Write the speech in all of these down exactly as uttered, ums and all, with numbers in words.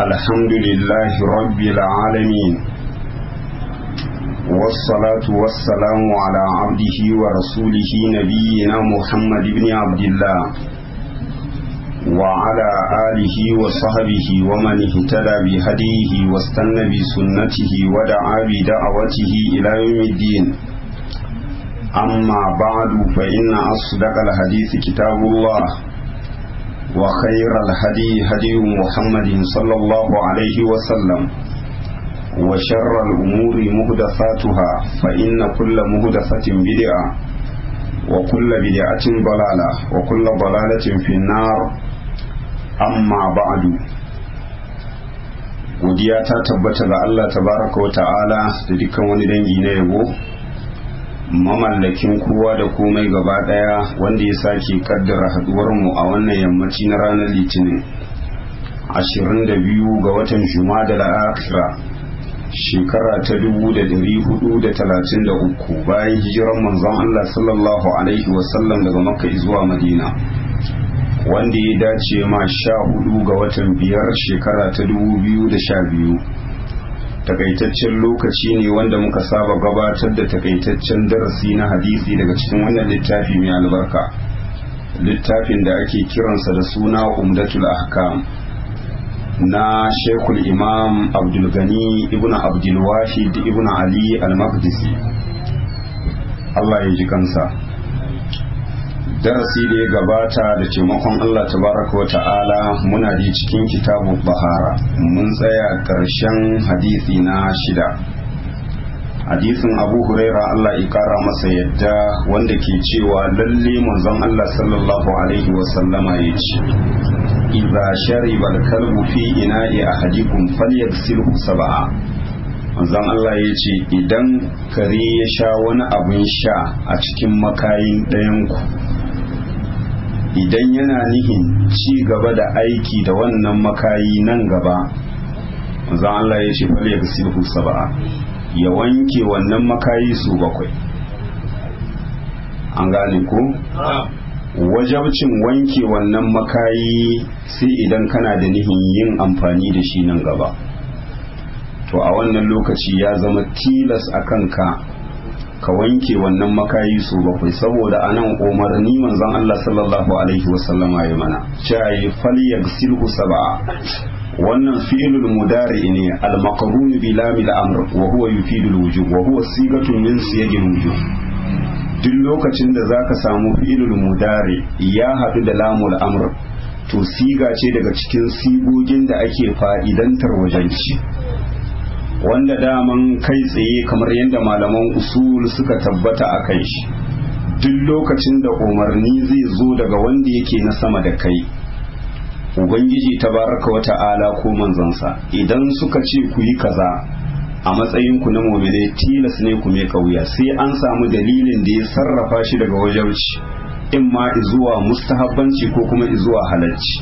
الحمد لله رب العالمين والصلاة والسلام على عبده ورسوله نبينا محمد بن عبد الله وعلى آله وصحبه ومن اهتدى بهديه واستنى بسنته ودعا بدعوته إلى يوم الدين. أما بعد فإن أصدق الحديث كتاب الله وخير الهدي هدي محمد صلى الله عليه وسلم وشر الأمور مهدفاتها فإن كل مهدفة بدعة وكل بدعة ضلالة وكل ضلالة في النار. أما بعد godiya ta tabbata ga Allah tabaraka wa ta'ala da dukkan wani dangi na yabo, mamallakin kowa da komai gaba daya, wanda ya sake kaddara haduwar mu a wannan yammaci na ranar litinin ashirin da biyu ga watan Jumada al-Akhira shekara ta dubu da dari hudu da talatin da uku bayan hijiran manzon Allah sallallahu alaihi wasallam daga Makka zuwa Madina, wanda ya dace ma sha hudu ga watan biyar shekara ta dubu biyu da sha biyu. Takaitaccen lokaci ne wanda muka saba gabatar da takaitaccen darasi na hadisi daga cikin wannan littafi mai albarka, littafin da ake kiransa da suna Umdatul Ahkam na Sheikhul Imam Abdul Gani ibn Abdul Wahid ibn Ali al-Maqdisi, Allah ya ji kansa. Darasi da ya gabata da taimakon Allah tabaraka wa ta'ala muna da cikin kitabu bahara, mun tsaya karshen hadisi na shida, hadisin Abu Huraira Allah ya kara masa yadda, wanda ke cewa lalle manzon Allah sallallahu alaihi wa sallama yace idza shariba al-kalbu fi ina'i ahadikum falyaghsilhu sab'a. manzon Allah yace idan kare ya sha wani abin sha a cikin makayin ɗayanku, idan yana nihin ci gaba da aiki da wannan makayi nan gaba, manzon Allah ya ce fal yaghsilhu sab'a, ya wanke wannan makayi su bakwai. An gane ko? Wajabcin wanke wannan makayi sai idan kana da nihin yin amfani da shi nan gaba, to a wannan lokaci ya zama tilas a kanka ka wanke wannan makayi su bakwai, saboda anan umarni manzon Allah sallallahu alaihi wasallama ya mana cewa falyaghsilhu sab'a. wannan fi'lul mudari ne al-maqrun bi lamil amr wa huwa yufidu al-wujub wa huwa sigatun min siyagil wujub. duk lokacin da zaka samu fi'lul mudari ya hadu da lamul amr, to siga ce daga cikin sigogin da ake fa'idantar wajenci, wanda daman kai tsaye kamar yadda malaman usul suka tabbata a kai shi, duk lokacin da umarni zai zo daga wanda yake na sama da kai, ubangiji tabaraka wa ta'ala ko manzansa, idan suka ce ku yi kaza a matsayin ku na mu'mine, tilas ne ku mai kauya, sai an samu dalilin da ya sarrafa shi daga wajauci, in ma izuwa mustahabbanci ko kuma izuwa halacci.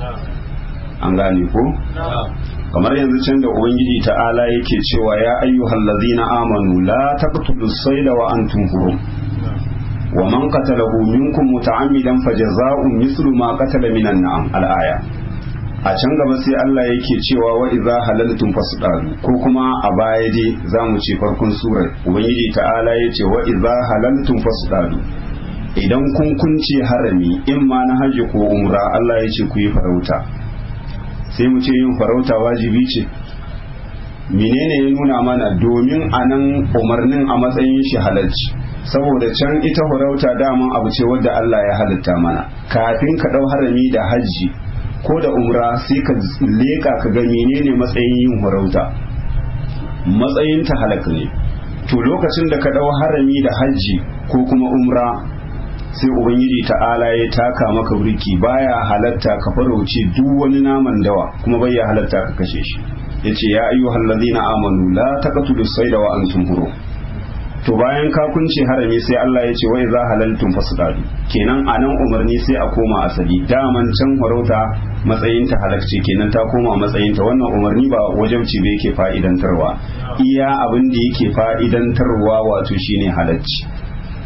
an gane ko? kamar yanzu can da ubangiji ta'ala yake cewa ya ayyuhal ladzina amanu la taqtulus sayda wa antum hurum wa man qatalahu minkum muta'ammidan fajaza'un mithlu ma qatala minan na'am al-aya. a can gaba sai Allah yake cewa wa idza halaltum fasdalu, ko kuma a baya dai zamu ce farkon surar ubangiji ta'ala yace wa idza halaltum fasdalu, idan kun kunce harami in ma na haji ko umra, Allah yace ku yi farauta. sai mu ce yin farauta wajibi ce? menene ya nuna mana? domin anan umarnin a matsayin shi halalci, saboda can ita farauta daman abu ce wadda Allah ya halitta mana. kafin ka dau harami da hajji ko da umra sai ka leka ka ga menene matsayin yin farauta, matsayin ta halak ne. to lokacin da ka dau harami da hajji ko kuma umra, sai ubangiji ta'ala ya taka maka burki, baya halatta ka farauce duk wani naman dawa, kuma bai ya halatta ka kashe shi. yace ya ayyuhal ladina amanu la taqtulus sayda wa antum hurum. to bayan ka kunce harami sai Allah ya ce wa idza halaltum fasdadu, kenan anan umarni sai a koma asali, daman can farauta matsayin ta halacce, kenan ta koma matsayin ta. wannan umarni ba wajibci ba yake fa'idantarwa, iya abin da yake fa'idantarwa wato shine halacci.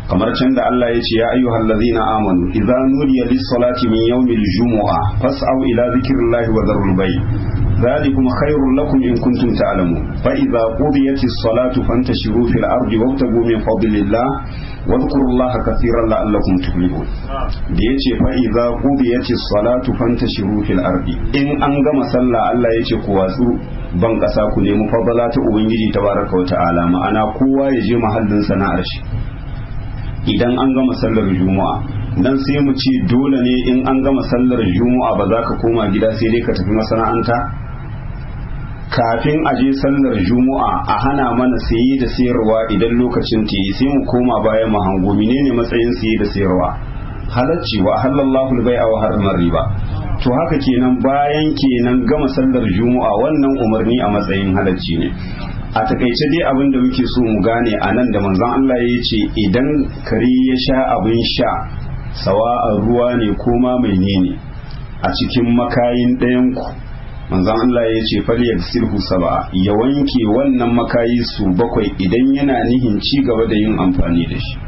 kamar can da Allah ya ce ya ayyuhal ladzina amanu idza nudiya lis-salati min yawmil jumu'a fas'au ila dhikrillahi wa dharul bay' ذلكم خير لكم إن كنتم تعلمون فإذا قضيت الصلاة فانتشروا في الأرض وابتغوا من فضل الله واذكروا الله كثيرا لعلكم تفلحون ديتي فإذا قضيت الصلاة فانتشروا في الأرض إن أنغم صلى الله يتي كواسو ban kasa ku nemi fadala ta ubangiji tabaraka wa ta'ala ma'ana kowa ya je mahallin sana'ar shi idan an gama sallar juma'a dan sai mu ce dole ne in an gama sallar juma'a ba za ka koma gida sai dai ka tafi masana'anta kafin a je sallar juma'a a hana mana saye da sayarwa idan lokacin ta yi sai mu koma bayan mu hango menene matsayin saye da sayarwa halacci wa halallahu al-bai'a wa harrama riba to haka kenan bayan kenan gama sallar juma'a wannan umarni a matsayin halacci ne a takaice dai abin da muke so mu gane a nan da manzon Allah ya ce idan kare ya sha abin sha sawa'a ruwa ne ko ma menene a cikin makayin ɗayan ku manzon Allah ya ce falyar sirhu sab'a ya wanke wannan makayi su bakwai idan yana nihin ci gaba da yin amfani da shi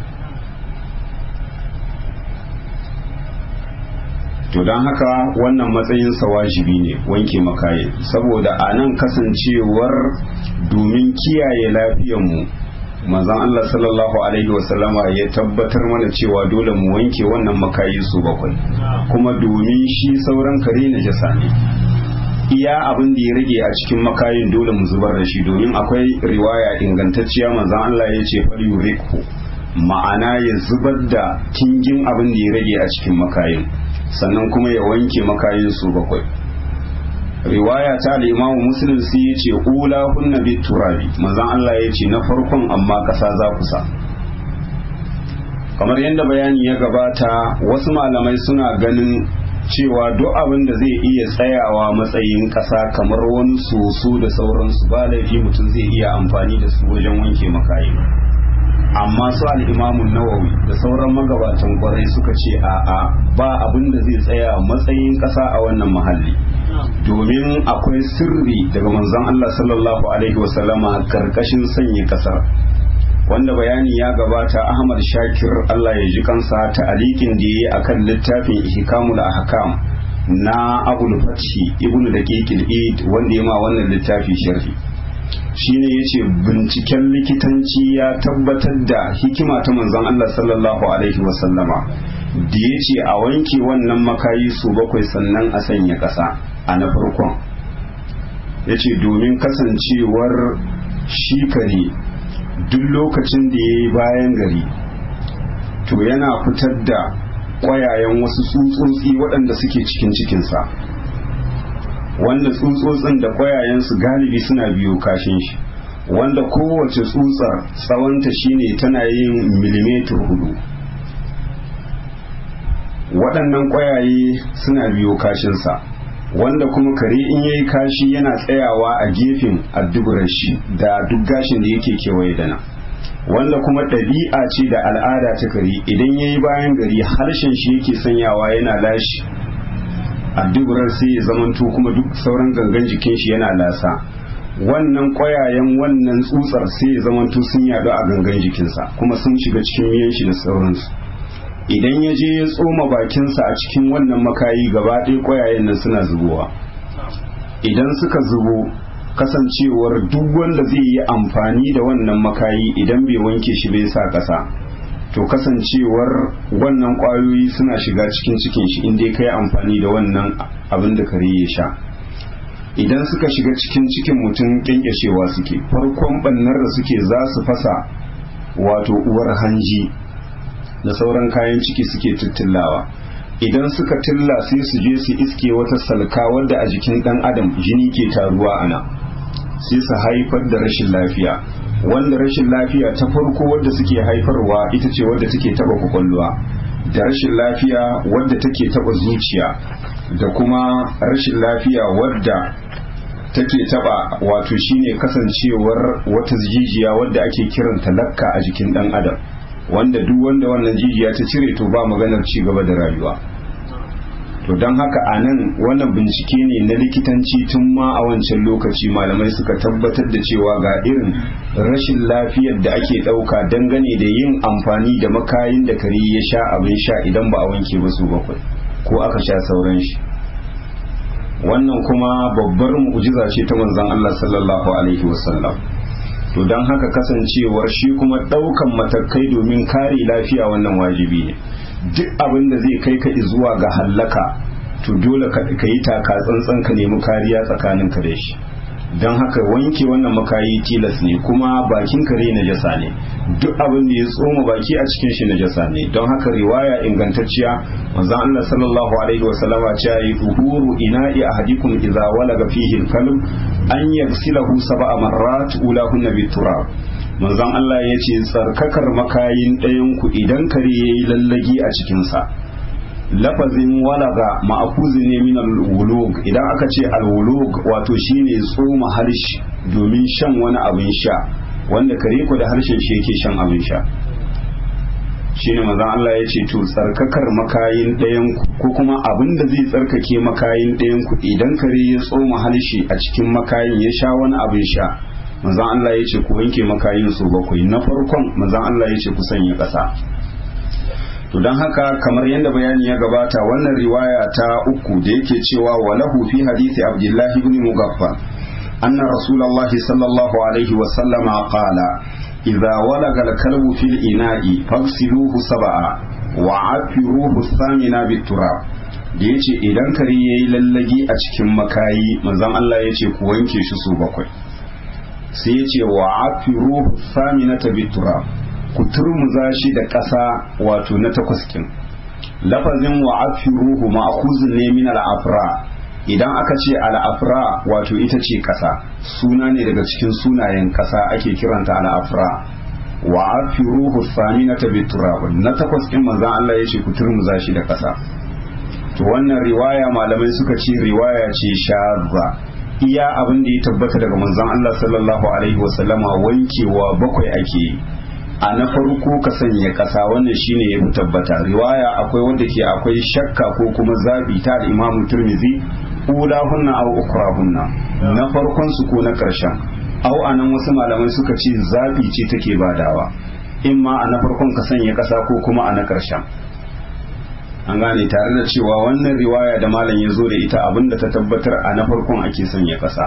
to don haka wannan matsayin sa wajibi ne wanke makayi saboda a nan kasancewar domin kiyaye lafiyarmu manzon Allah sallallahu alaihi wasallama ya tabbatar mana cewa dole mu wanke wannan makayi su bakwai kuma domin shi sauran kare na jasa ne iya abin da ya rage a cikin makayin dole mu zubar da shi domin akwai riwaya ingantacciya manzon Allah ya ce fal yuriku ma'ana ya zubar da kingin abin da ya rage a cikin makayin sannan kuma ya wanke makayin su bakwai riwaya ta al-Imam Muslim sai ya ce ula hunna bit turabi manzon Allah ya ce na farkon amma kasa za ku sa kamar yadda bayani ya gabata wasu malamai suna ganin cewa duk abin da zai iya tsayawa matsayin kasa kamar wani soso da sauransu ba laifi mutum zai iya amfani da su wajen wanke makayi amma su al'imamun nawawi da sauran magabatan kwarai suka ce a'a ba abin da zai tsaya matsayin kasa a wannan mahalli domin akwai sirri daga manzon Allah sallallahu alaihi wasallama karkashin sanya kasar wanda bayani ya gabata Ahmad Shakir Allah ya ji kansa ta alikin da yayi akan littafin Ihkamul Ahkam na Abul Fathi Ibn Daqiq al-Eid wanda ya ma wannan littafi sharhi shine yace binciken likitanci ya tabbatar da hikima ta manzon Allah sallallahu alaihi wasallama da yace a wanke wannan makayi su bakwai sannan a sanya kasa a na farkon yace domin kasancewar shi kare duk lokacin da ya yi bayan gari to yana fitar da ƙwayayen wasu tsutsotsi waɗanda suke cikin cikinsa wanda tsutsotsin da ƙwayayensu galibi suna biyo kashin shi wanda kowace tsutsar tsawonta shine tana yin milimetar hudu waɗannan ƙwayaye suna biyo kashinsa wanda kuma kare in yayi kashi yana tsayawa a gefen adduburar shi da duk gashin da yake kewaye da nan wanda kuma ɗabi'a ce da al'ada ta kare idan yayi bayan gari harshen shi yake sanyawa yana lashi adduburar sai ya zamanto kuma duk sauran gangan jikin shi yana lasa wannan ƙwayayen wannan tsutsar sai ya zamanto sun yaɗu a gangan jikinsa kuma sun shiga cikin miyan shi da sauransu idan ya je ya tsoma bakinsa a cikin wannan makayi gaba ɗaya ƙwayayen nan suna zubowa idan suka zubo kasancewar duk wanda zai yi amfani da wannan makayi idan bai wanke shi bai sa ƙasa to kasancewar wannan ƙwayoyi suna shiga cikin cikin shi inda ya kai amfani da wannan abin da kare ya sha idan suka shiga cikin cikin mutum kyankyashewa suke farkon bannar da suke za su fasa wato uwar hanji da sauran kayan ciki suke tuttullawa idan suka tilla sai su je su iske wata salka wadda a jikin dan adam jini ke taruwa ana sai su haifar da rashin lafiya wanda rashin lafiya ta farko wadda suke haifarwa ita ce wadda take taba kwakwalwa da rashin lafiya wadda take taba zuciya da kuma rashin lafiya wadda take taba wato shine kasancewar wata jijiya wadda ake kiranta lakka a jikin dan adam wanda duk wanda wannan jijiya ta cire to ba maganar ci gaba da rayuwa to don haka a nan wannan bincike ne na likitanci tun ma a wancan lokaci malamai suka tabbatar da cewa ga irin rashin lafiyar da ake ɗauka dangane da yin amfani da makayin da kare ya sha abin sha idan ba a wanke ba su bakwai ko aka sha sauran shi. Wannan kuma babbar mu'jiza ce ta manzon Allah sallallahu alaihi wasallam. To don haka kasancewar shi kuma ɗaukan matakai domin kare lafiya wannan wajibi ne. Duk abin da zai kai ka zuwa ga hallaka to dole ka yi taka tsantsan ka nemi kariya tsakanin ka da shi. Don haka wanke wannan makayi tilas ne, kuma bakin kare najasa ne, duk abin da ya tsoma baki a cikin shi najasa ne. Don haka riwaya ingantacciya manzon Allah sallallahu alaihi wa sallama ce yi tuhuru ina'i ahadikum idza walaga fihi al-kalb an yaghsilahu sab'a marrat ulahunna bit-turab. Manzon Allah ya ce tsarkakar makayin ɗayan ku idan kare yayi lallagi a cikin sa. Lafazin walaga ma'akuzi ne min al-wulug, idan aka ce al-wulug wato shine tsoma harshe domin shan wani abin sha, wanda kare ko da harshen shi yake shan abin sha. Shine manzon Allah ya ce to tsarkakar makayin ɗayan ko kuma abin da zai tsarkake makayin ɗayan ku idan kare ya tsoma harshe a cikin makayin ya sha wani abin sha, manzon Allah ya ce ku wanke makayin su bakwai. Na farkon manzon Allah ya ce ku sanya ƙasa. To don haka kamar yadda bayani ya gabata, wannan riwaya ta uku da yake cewa walahu fi hadisi Abdullah ibn Mughaffal anna Rasulullahi sallallahu alaihi wa sallama qala idza walaga al-kalbu fil ina'i faghsiluhu sab'a wa afiruhu thamina bit-turab. Da yace idan kare yayi lallagi a cikin makayi, manzon Allah yace ku wanke shi su bakwai. Sai yace wa afiruhu thaminata bit-turab, ku turmuza shi da ƙasa wato na takwas kin. Lafazin wa afiruhu ma'khuzun ne min al-afra. Idan aka ce al-afra wato ita ce ƙasa, suna ne daga cikin sunayen ƙasa ake kiranta al-afra. Wa afiruhu thaminata bit-turab, na takwas kin manzon Allah yace ku turmuza shi da ƙasa. To wannan riwaya malamai suka ce riwaya ce shadda. Iya abin da ya tabbata daga manzon Allah sallallahu alaihi wasallama wankewa bakwai ake yi. A na farko ka sanya ƙasa, wannan shine ya fi tabbata. Riwaya akwai wanda ke akwai shakka ko kuma zabi ta da Imam Tirmidhi, ulahunna aw ukrahunna, na farkon su ko na ƙarshen. Au anan wasu malamai suka ce zabi ce take badawa, in ma a na farkon ka sanya ƙasa ko kuma a na ƙarshen. An gane, tare da cewa wannan riwaya da malam ya zo da ita abinda ta tabbatar a na farkon ake sanya ƙasa.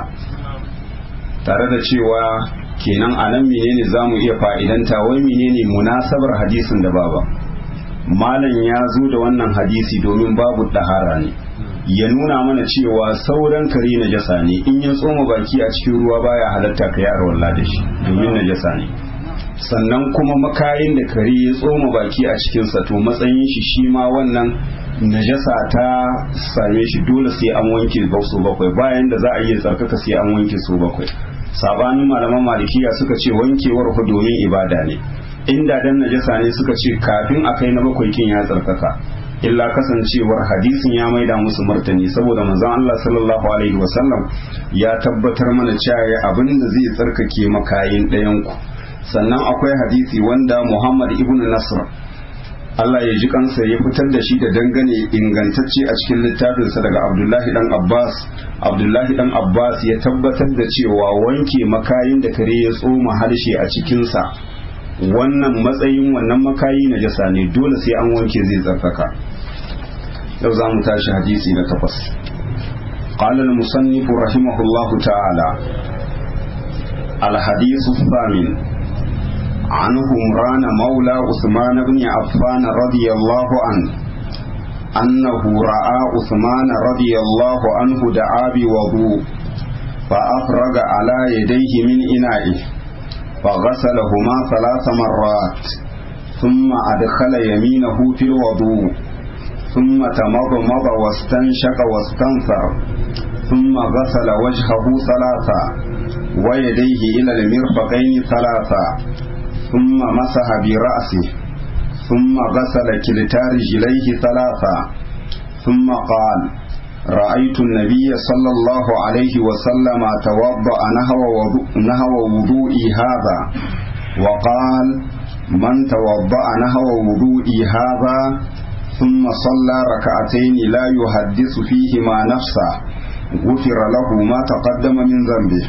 Tare da cewa kenan a nan menene za mu iya fa'idanta, wai menene munasabar hadisin da baba malam ya zo da wannan hadisi domin babu ɗahara ne, ya nuna mana cewa sauran kare najasa ne, in ya tsoma baki a cikin ruwa baya halatta ka yi arwalla da shi domin najasa ne. Sannan kuma makayin da kare ya tsoma baki a cikinsa to matsayin shi shi ma wannan najasa ta same shi, dole sai an wanke su bakwai, bayan da za a iya tsarkaka sai an wanke su bakwai. Sabanin malaman malikiya suka ce wankewar ku domin ibada ne, inda dan najasa ne suka ce kafin a kai na bakwai kin ya tsarkaka, illa kasancewar hadisin ya maida musu martani, saboda manzon Allah sallallahu alaihi wasallam ya tabbatar mana cewa abin da zai tsarkake makayin ɗayan ku. Sannan akwai hadisi wanda Muhammad ibn Nasr Allah ya ji kansa ya fitar da shi da dangane ingantacce a cikin littafinsa daga Abdullahi dan Abbas. Abdullahi dan Abbas ya tabbatar da cewa wanke makayin da kare ya tsoma harshe a cikinsa, wannan matsayin wannan makayi na jasa ne, dole sai an wanke zai tsarkaka. Yau za mu tashi hadisi na takwas. قال المصنف رحمه الله تعالى الحديث الثامن عن همران مولى عثمان بن عفان رضي الله عنه أنه رأى عثمان رضي الله عنه دعا بوضوء فأفرغ على يديه من إنائه فغسلهما ثلاث مرات ثم أدخل يمينه في الوضوء ثم تمضمض واستنشق واستنثر ثم غسل وجهه ثلاثا ويديه إلى المرفقين ثلاثا ثم مسح برأسه ثم غسل كلتا رجليه ثلاثا ثم قال رأيت النبي صلى الله عليه وسلم توضأ نحو وضوئي هذا وقال من توضأ نحو وضوئي هذا ثم صلى ركعتين لا يحدث فيهما نفسه غفر له ما تقدم من ذنبه.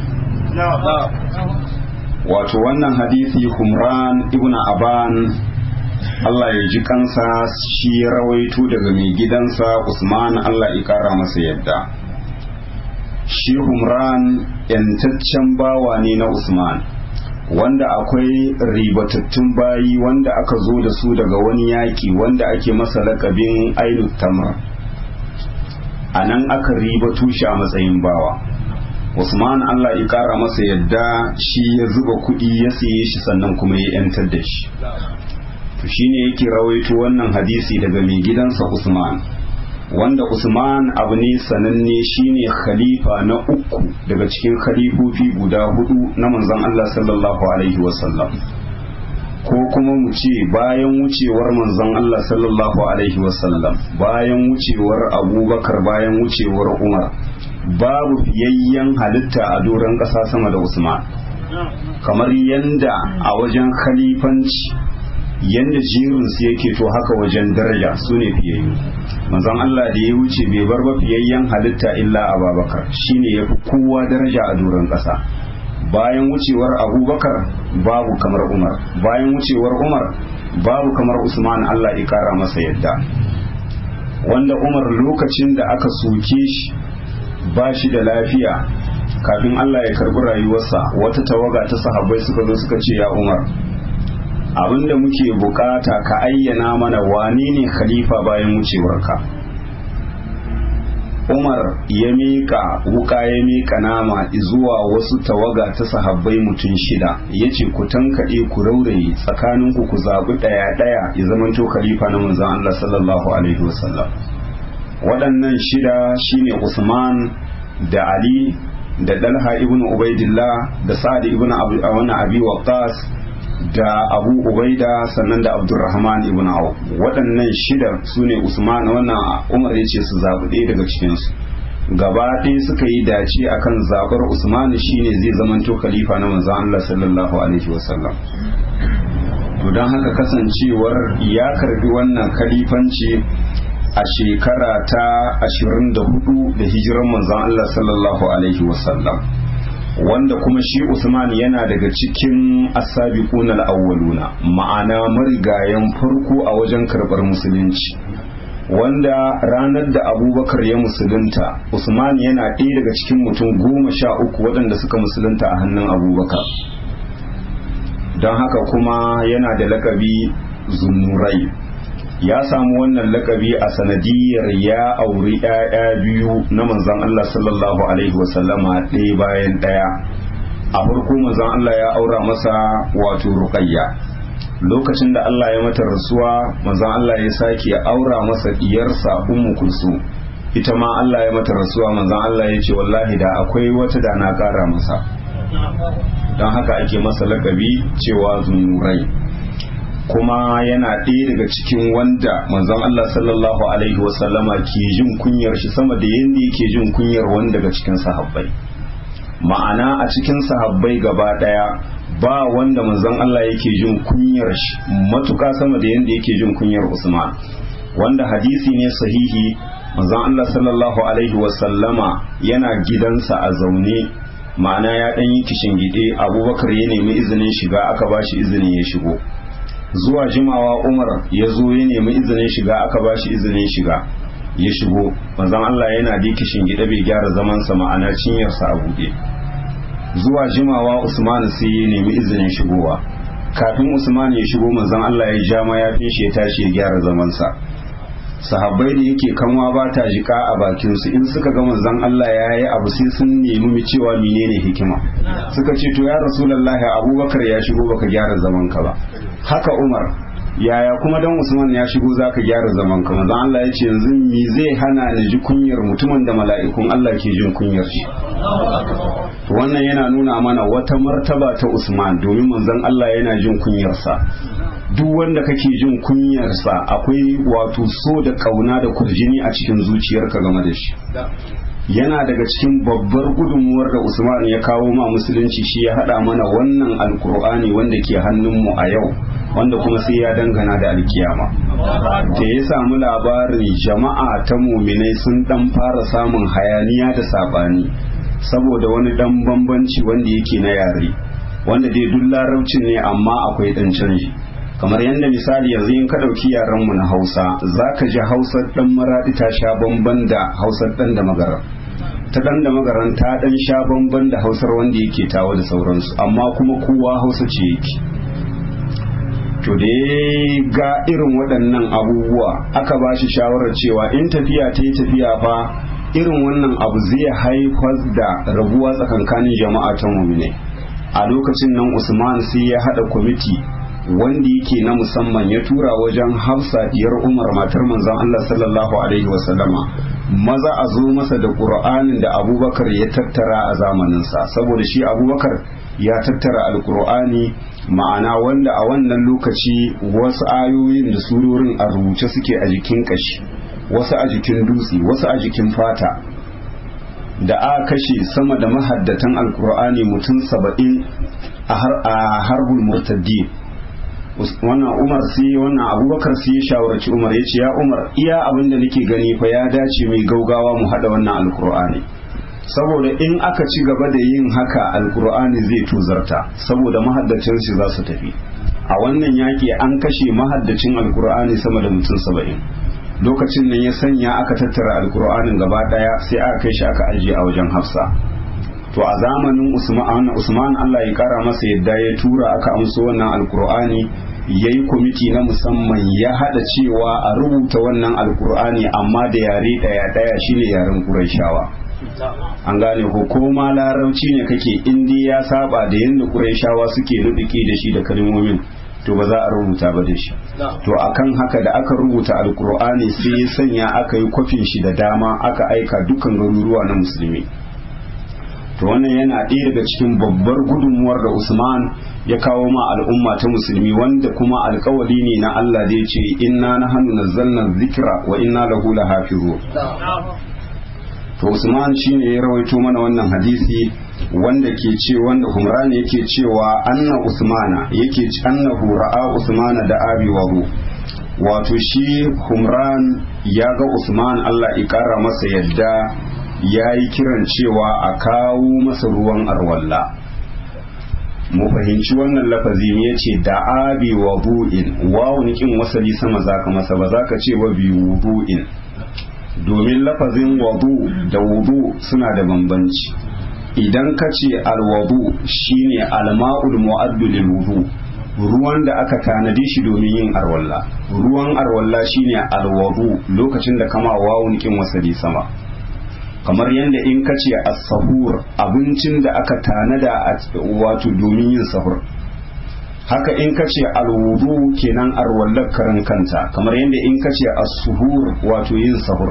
wato wannan hadisi Humran ibn Aban Allah ya ji kansa shi ya rawaito daga mai gidansa Usman Allah ya kara masa yadda. Shi Humran yantaccen bawa ne na Usman wanda akwai ribatattun bayi wanda aka zo da su daga wani yaƙi wanda ake masa laƙabin Ailut Tamr. A nan aka ribatu shi a matsayin bawa. Usman Allah ya kara masa yadda shi ya zuba kuɗi ya siye shi sannan kuma ya yantar da shi. To shine yake rawaito wannan hadisi daga mai gidansa Usman, wanda Usman abu ne sananne shine khalifa na uku daga cikin khalifofi guda hudu na manzon Allah sallallahu alaihi wasallam, ko kuma mu ce bayan wucewar manzon Allah sallallahu alaihi wasallam, bayan wucewar Abubakar, bayan wucewar Umar, babu fiyayyen halitta a doron ƙasa sama da Usman. Kamar yanda a wajen khalifanci yanda jirinsu yake to haka wajen daraja su ne fiyayyu. Manzon Allah da ya wuce bai bar ba fiyayyen halitta illa Abubakar, shine ya fi kowa daraja a doron ƙasa. Bayan wucewar Abubakar babu kamar Umar, bayan wucewar Umar babu kamar Usman Allah ya kara masa yadda. Wanda Umar lokacin da aka soke shi ba shi da lafiya kafin Allah ya karbi rayuwarsa, wata tawaga ta sahabbai suka zo suka ce ya Umar, abinda muke bukata ka ayyana mana wane ne khalifa bayan wucewarka. Umar ya miƙa wuka ya miƙa nama zuwa wasu tawaga ta sahabbai mutum shida, ya ce ku tankaɗe ku rauraye tsakaninku ku zaɓi ɗaya ɗaya ya zamanto khalifa na manzon Allah sallallahu alaihi wasallam. Waɗannan shida shine Usman da Ali da Dalha ibn Ubaidillah da Sa'ad ibn Abi Waqqas da Abu Ubaida sannan da Abdurrahman ibn Auf. Waɗannan shida su ne Usman, wannan Umar ya ce su zaɓi ɗaya daga cikinsu. Gaba ɗaya suka yi dace akan zaɓar Usman shine zai zamanto khalifa na manzon Allah sallallahu alaihi wasallam. To don haka kasancewar ya karbi wannan khalifanci a shekara ta ashirin da hudu da hijiran manzon Allah sallallahu alaihi wasallam, wanda kuma shi Usman yana daga cikin as-sabiqun al-awwaluna, ma'ana marigayen farko a wajen karbar musulunci, wanda ranar da Abubakar ya musulunta Usman yana ɗaya daga cikin mutum goma sha uku waɗanda suka musulunta a hannun Abubakar. Don haka kuma yana da lakabi Zunnurai. Ya samu wannan lakabi a sanadiyar ya auri ‘ya'ya biyu na manzon Allah sallallahu alaihi wasallama ɗaya bayan ɗaya. A farko manzon Allah ya aura masa wato Ruqayya. Lokacin da Allah ya mata rasuwa manzon Allah ya sake aura masa diyarsa Ummu Kulsum. Ita ma Allah ya mata rasuwa manzon Allah ya ce wallahi da akwai wata da na ƙara masa. Don haka ake masa lakabi cewa Zunnurai. Kuma yana ɗaya daga cikin wanda manzon Allah sallallahu alaihi wasallama ke jin kunyar shi sama da yadda yake jin kunyar wani daga cikin sahabbai. Ma'ana a cikin sahabbai gaba ɗaya ba wanda manzon Allah yake jin kunyar shi matuƙa sama da yadda yake jin kunyar Usman, wanda hadisi ne sahihi. Manzon Allah sallallahu alaihi wasallama yana gidansa a zaune, ma'ana ya ɗan yi kishingide. Abubakar ya nemi izinin shiga, aka ba shi izinin ya shigo. Zuwa jimawa Umar ya zo ya nemi izinin shiga, aka ba shi izinin shiga, ya shigo. Manzon Allah yana dikishin gida bai gyara zamansa, ma'ana cinyarsa a buɗe. Zuwa jimawa Usman sai ya nemi izinin shigowa. Kafin Usman ya shigo manzon Allah ya ja mayafin shi ya tashi ya gyara zamansa. Sahabbai da yake kanwa ba ta jika a bakinsu, in suka ga manzon Allah ya yi abu sai sun nemi cewa menene hikima. Suka ce to ya Rasulullahi, Abubakar ya shigo baka gyara zamanka ba. Haka Umar, yaya kuma dan Usman ya shigo zaka gyara zaman ka? Manzon Allah ya ce yanzu me zai hana ni ji kunyar mutumin da mala'ikun Allah ke jin kunyar shi? Wannan yana nuna mana wata martaba ta Usman, domin manzon Allah yana jin kunyarsa. Duk wanda kake jin kunyarsa akwai wato so da kauna da kurjini a cikin zuciyarka game da shi. Yana daga cikin babbar gudunmuwar da Usman ya kawo ma musulunci, shi ya hada mana wannan alkur'ani wanda ke hannunmu a yau, wanda kuma sai ya dangana da alkiyama. Da da ya samu labarin jama'a ta muminai sun dan fara samun hayaniya da sabani saboda wani dan bambanci wanda yake na yare wanda dai duk larabcin ne amma akwai dan canji kamar yadda misali yanzu in ka ɗauki yarenmu na hausa za ka ji hausar ɗan maraɗi ta sha bamban da hausar ɗan da magaran ta ɗan da magaran ta ɗan sha bamban da hausar wanda yake tawa da sauransu amma kuma kowa hausa ce yake to da ya ga irin waɗannan abubuwa aka ba shi shawarar cewa in tafiya ta yi tafiya fa irin wannan abu zai haifar da rabuwa tsakankanin jama'a ta mumine a lokacin nan usman sai ya haɗa kwamiti wanda yake na musamman ya tura wajen hafsa diyar umar matar manzon Allah sallallahu alaihi wasallama maza a zo masa da qur'anin da abubakar ya tattara a zamaninsa saboda shi abubakar ya tattara alqur'ani ma'ana wanda a wannan lokaci wasu ayoyin da surorin a rubuce suke a jikin kashi wasu a jikin dutse wasu a jikin fata da aka kashe sama da mahaddatan alqur'ani mutum saba'in a harbul murtaddi wannan umar sai wannan abubakar sai ya shawarci umar ya ce ya umar iya abin da nake gani fa ya dace mai gaugawa mu hada wannan alkur'ani saboda in aka ci gaba da yin haka alkur'ani zai tuzarta saboda mahaddacin shi za su tafi a wannan yaki an kashe mahaddacin alkur'ani sama da mutum saba'in lokacin nan ya sanya aka tattara alkur'anin gaba daya sai aka kai shi aka ajiye a wajen hafsa to a zamanin Usman Usman Allah ya kara masa yadda ya tura aka amso wannan alkur'ani yayi kwamiti na musamman ya hada cewa a rubuta wannan alkur'ani amma da yare daya daya shine yaren Qurayshawa an gane ko ko ma larabci ne kake indi ya saba da yanda Qurayshawa suke nuduke da shi da kalmomin to ba za a rubuta ba da shi to akan haka da aka rubuta alkur'ani sai ya sanya aka yi kwafin shi da dama aka aika dukkan garuruwa na musulmi to wannan yana ɗaya daga cikin babbar gudunmuwar da Usman ya kawo ma al'umma ta musulmi wanda kuma alkawari ne na Allah da ya ce inna nahnu nazzalna dhikra wa inna lahu lahafizun to Usman shine ya rawaito mana wannan hadisi wanda ke ce wanda Humran yake cewa anna Usmana yake annahu ra'a Usmana da abi waru wato shi Humran ya ga Usman Allah ya kara masa yadda ya yi kiran cewa a kawo masa ruwan arwalla mu fahimci wannan lafazi ne ya ce da abi wa bu'in wawu nikin wasali sama zaka masa ba zaka ce ba bi wudu'in domin lafazin wadu da wudu suna da bambanci idan ka ce alwadu shine alma'ul mu'addu lil wudu ruwan da aka tanadi shi domin yin arwalla ruwan arwalla shine alwadu lokacin da kama wawu nikin wasali sama kamar yadda in ka ce as-sahur abincin da aka tanada a wato domin yin sahur haka in ka ce al-wudu kenan arwallar karan kanta kamar yadda in ka ce as-suhur wato yin sahur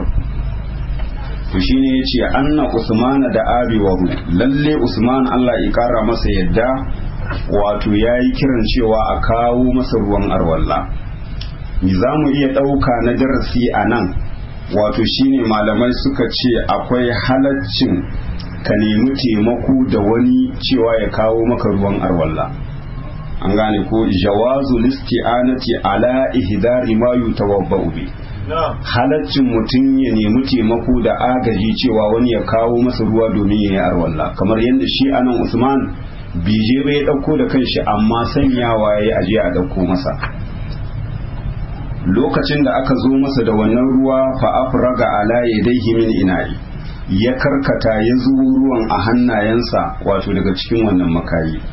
to shine yace anna usmana da abi waru lalle usman Allah ya kara masa yadda wato yayi kiran cewa a kawo masa ruwan arwalla ni zamu iya dauka na darasi anan wato shine malamai suka ce akwai halaccin ka nemi taimako da wani cewa ya kawo maka ruwan arwalla an gane ko jawazu listi'anati ala ihdari ma yutawabba'u bi halaccin mutum ya nemi taimako da agaji cewa wani ya kawo masa ruwa domin ya yi arwalla kamar yadda shi anan Usman bije bai dauko da kanshi amma sanyawa yayi aje a dauko masa lokacin da aka zo masa da wannan ruwa fa afraga ala yadayhi min ina'i ya karkata ya zubo ruwan a hannayensa wato daga cikin wannan makayi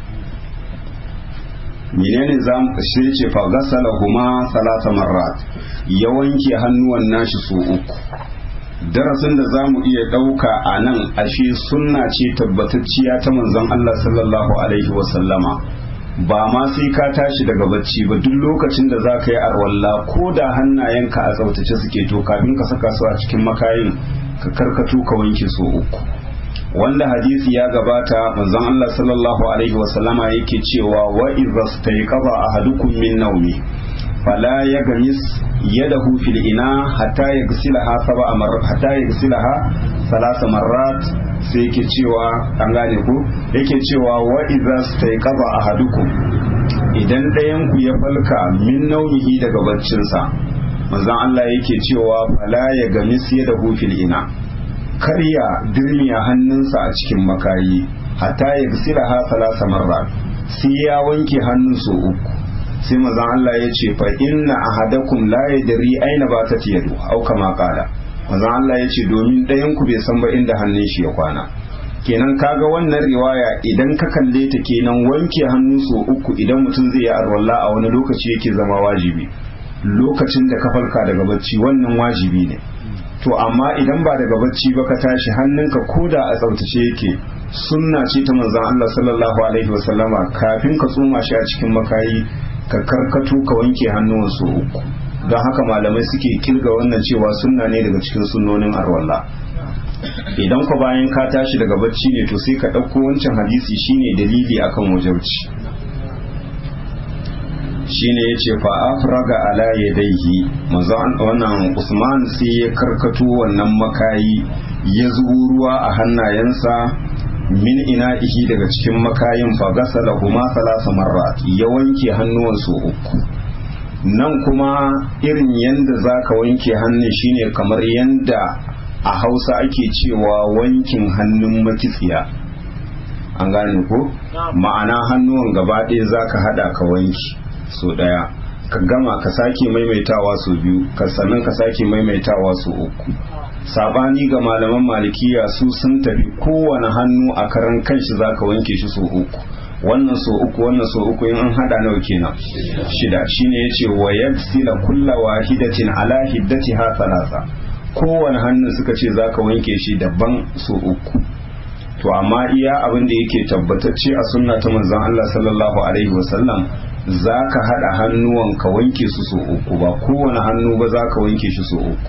menene zam shi ce fa ghasalahuma salasa marrat ya wanke hannuwan nashi su uku darasin da zamu iya dauka a nan ashe sunna ce tabbatacciya ta manzon Allah sallallahu alaihi wasallama ba ma sai ka tashi daga bacci ba duk lokacin da za ka yi arwalla ko da hannayenka a tsautace suke to kafin ka saka su a cikin makayin ka karkato ka wanke su uku wanda hadisi ya gabata manzon Allah sallallahu alaihi wasallama yake cewa wa idza stayqaba ahadukum min nawmi fala yagmis yadahu fil ina hatta yaghsilaha sab'a marrat hatta yaghsilaha thalatha marrat sai yake cewa an gane ku yake cewa wa idza stayqaba ahadukum idan ɗayan ku ya falka min naumihi daga baccinsa manzon Allah yake cewa fala ya gamis yadahu fil ina, karya dirmiya hannunsa a cikin makayi hatta ya gisira ha salasa marra, sai ya wanke hannun so uku. sai manzon Allah ya ce fa inna ahadakum la yadri aina batat yadu au kama qala, manzon Allah ya ce domin ɗayan ku bai san ba inda hannun shi ya kwana. kenan kaga wannan riwaya idan ka kalle ta kenan wanke hannu so uku idan mutum zai yi arwalla a wani lokaci yake zama wajibi, lokacin da ka farka daga bacci wannan wajibi ne. to amma idan ba daga bacci ba ka tashi hannunka koda a tsaftace yake, sunna ce ta manzon Allah sallallahu alaihi wasallama kafin ka tsoma shi a cikin makayi ka karkato ka wanke hannuwan su uku. don haka malamai suke kirga wannan cewa sunna ne daga cikin sunnonin arwalla. idan ka bayan ka tashi daga bacci ne to sai ka ɗauko wancan hadisi shine dalili akan wajibci. shine yace fa afraga ala yadayhi, manzo wannan Usman sai ya karkato wannan makayi ya zubo ruwa a hannayensa min ina'ihi daga cikin makayin fa gasala huma salasa marrat, ya wanke hannuwansu uku. nan kuma irin yanda zaka wanke hannun shine kamar yanda a Hausa ake cewa wankin hannun makitsiya, an gane ko ma'ana hannuwan gaba ɗaya zaka hada ka wanki so daya, ka gama ka sake maimaitawa so biyu, ka sannan ka sake maimaitawa so uku. sabani ga malaman malikiya su sun tafi kowane hannu a karan kanshi zaka wanke shi so uku, wannan so uku wannan so uku, in an hada nawa kenan shida. shine yace wa yagsila kulla wahidatin ala hiddatiha thalatha, kowane hannun suka ce zaka wanke shi daban so uku. to amma iya abin da yake tabbatacce a sunna ta manzon Allah sallallahu alaihi wasallam, zaka hada hannuwan ka wanke su so uku, ba kowane hannu ba zaka wanke shi so uku.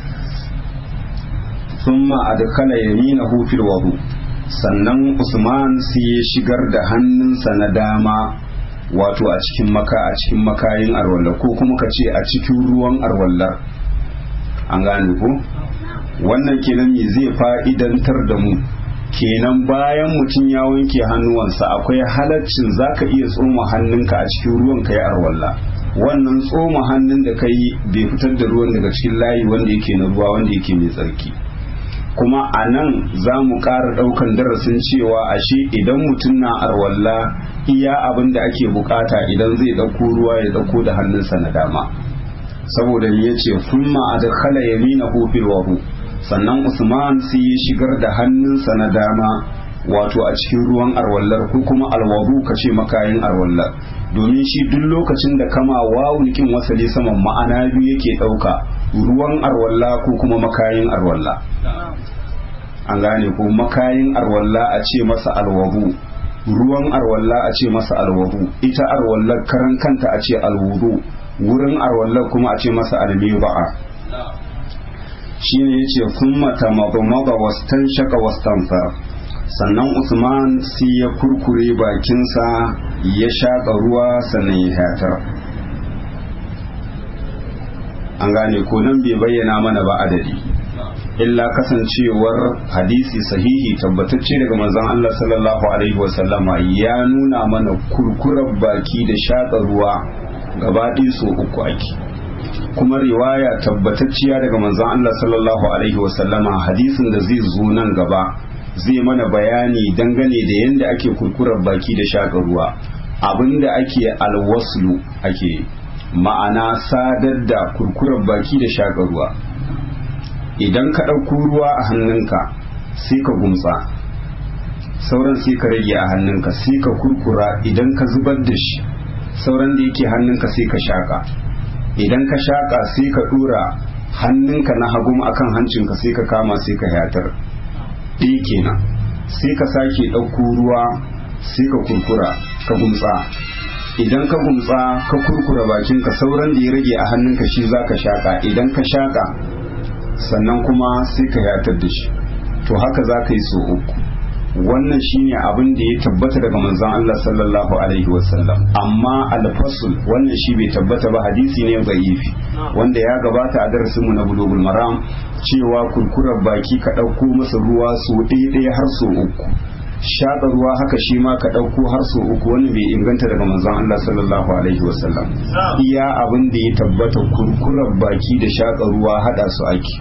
thumma adkhala yaminahu fil wudu, sannan Usman sai ya shigar da hannunsa na dama wato a cikin maka a cikin makayin arwalla, ko kuma ka ce a cikin ruwan arwallar, an gane ko wannan kenan me zai fa'idantar da mu, kenan bayan mutum ya wanke hannuwansa akwai halaccin zaka iya tsoma hannunka a cikin ruwan kai arwalla. wannan tsoma hannun da kai bai fitar da ruwan daga cikin layi wanda yake na ruwa wanda yake mai tsarki. kuma a nan za mu ƙara ɗaukan darasin cewa ashe idan mutum na arwalla iya abin da ake bukata idan zai ɗauko ruwa ya ɗauko da hannunsa na dama, saboda ya ce thumma adkhala yaminahu fil wudu, sannan Usman sai ya shigar da hannunsa na dama wato a cikin ruwan arwallar, ko kuma alwadu ka ce makayin arwallar, domin shi duk lokacin da kama wawun kin wasali saman ma'ana biyu yake ɗauka, ruwan arwalla ko kuma makayin arwalla. an gane ko makayin arwalla a ce masa alwadu, ruwan arwalla a ce masa alwadu, ita arwallar karan kanta a ce alwudu, wurin arwallar kuma a ce masa almiba'a. shine yace kuma tamadmada wastanshaka wastanfar, sannan Usman sai ya kurkure bakinsa ya shaƙa ruwa sannan ya hatar. an gane ko nan bai bayyana mana ba adadi, illa kasancewar hadisi sahihi tabbatacce daga manzon Allah sallallahu alaihi wasallama ya nuna mana kurkurar baki da shaƙa ruwa gaba ɗaya so uku ake. kuma riwaya tabbatacciya daga manzon Allah sallallahu alaihi wasallama, hadisin da zai zo nan gaba zai mana bayani dangane da yadda ake kurkurar baki da shaƙa ruwa. abinda ake alwaslu ake ma'ana sadar da kurkurar baki da shaƙa ruwa. idan ka ɗauko ruwa a hannunka sai ka gumtsa, sauran sai ka rage a hannunka sai ka kurkura, idan ka zubar da shi sauran da yake hannunka sai ka shaƙa, idan ka shaƙa sai ka ɗora hannunka na hagu akan hancinka sai ka kama sai ka yatar. ɗaya kenan sai ka sake ɗauko ruwa sai ka kurkura ka gumtsa, idan ka gumtsa ka kurkura bakinka sauran da ya rage a hannunka shi za ka shaƙa, idan ka shaƙa sannan kuma sai ka yatar da shi. to haka za ka yi so uku. wannan shine abin da ya tabbata daga manzon Allah sallallahu alaihi wasallam. amma al-fasl wannan shi bai tabbata ba, hadisi ne da'ifi wanda ya gabata a darasin mu na bulugul maram cewa kurkurar baki ka dauko masa ruwa so ɗaya ɗaya har so uku, shaƙa ruwa haka shi ma ka ɗauko har sau uku, wani bai inganta daga manzon Allah sallallahu alaihi wasallam. Iya abin da ya tabbata kurkurar baki da shaƙa ruwa haɗa su ake.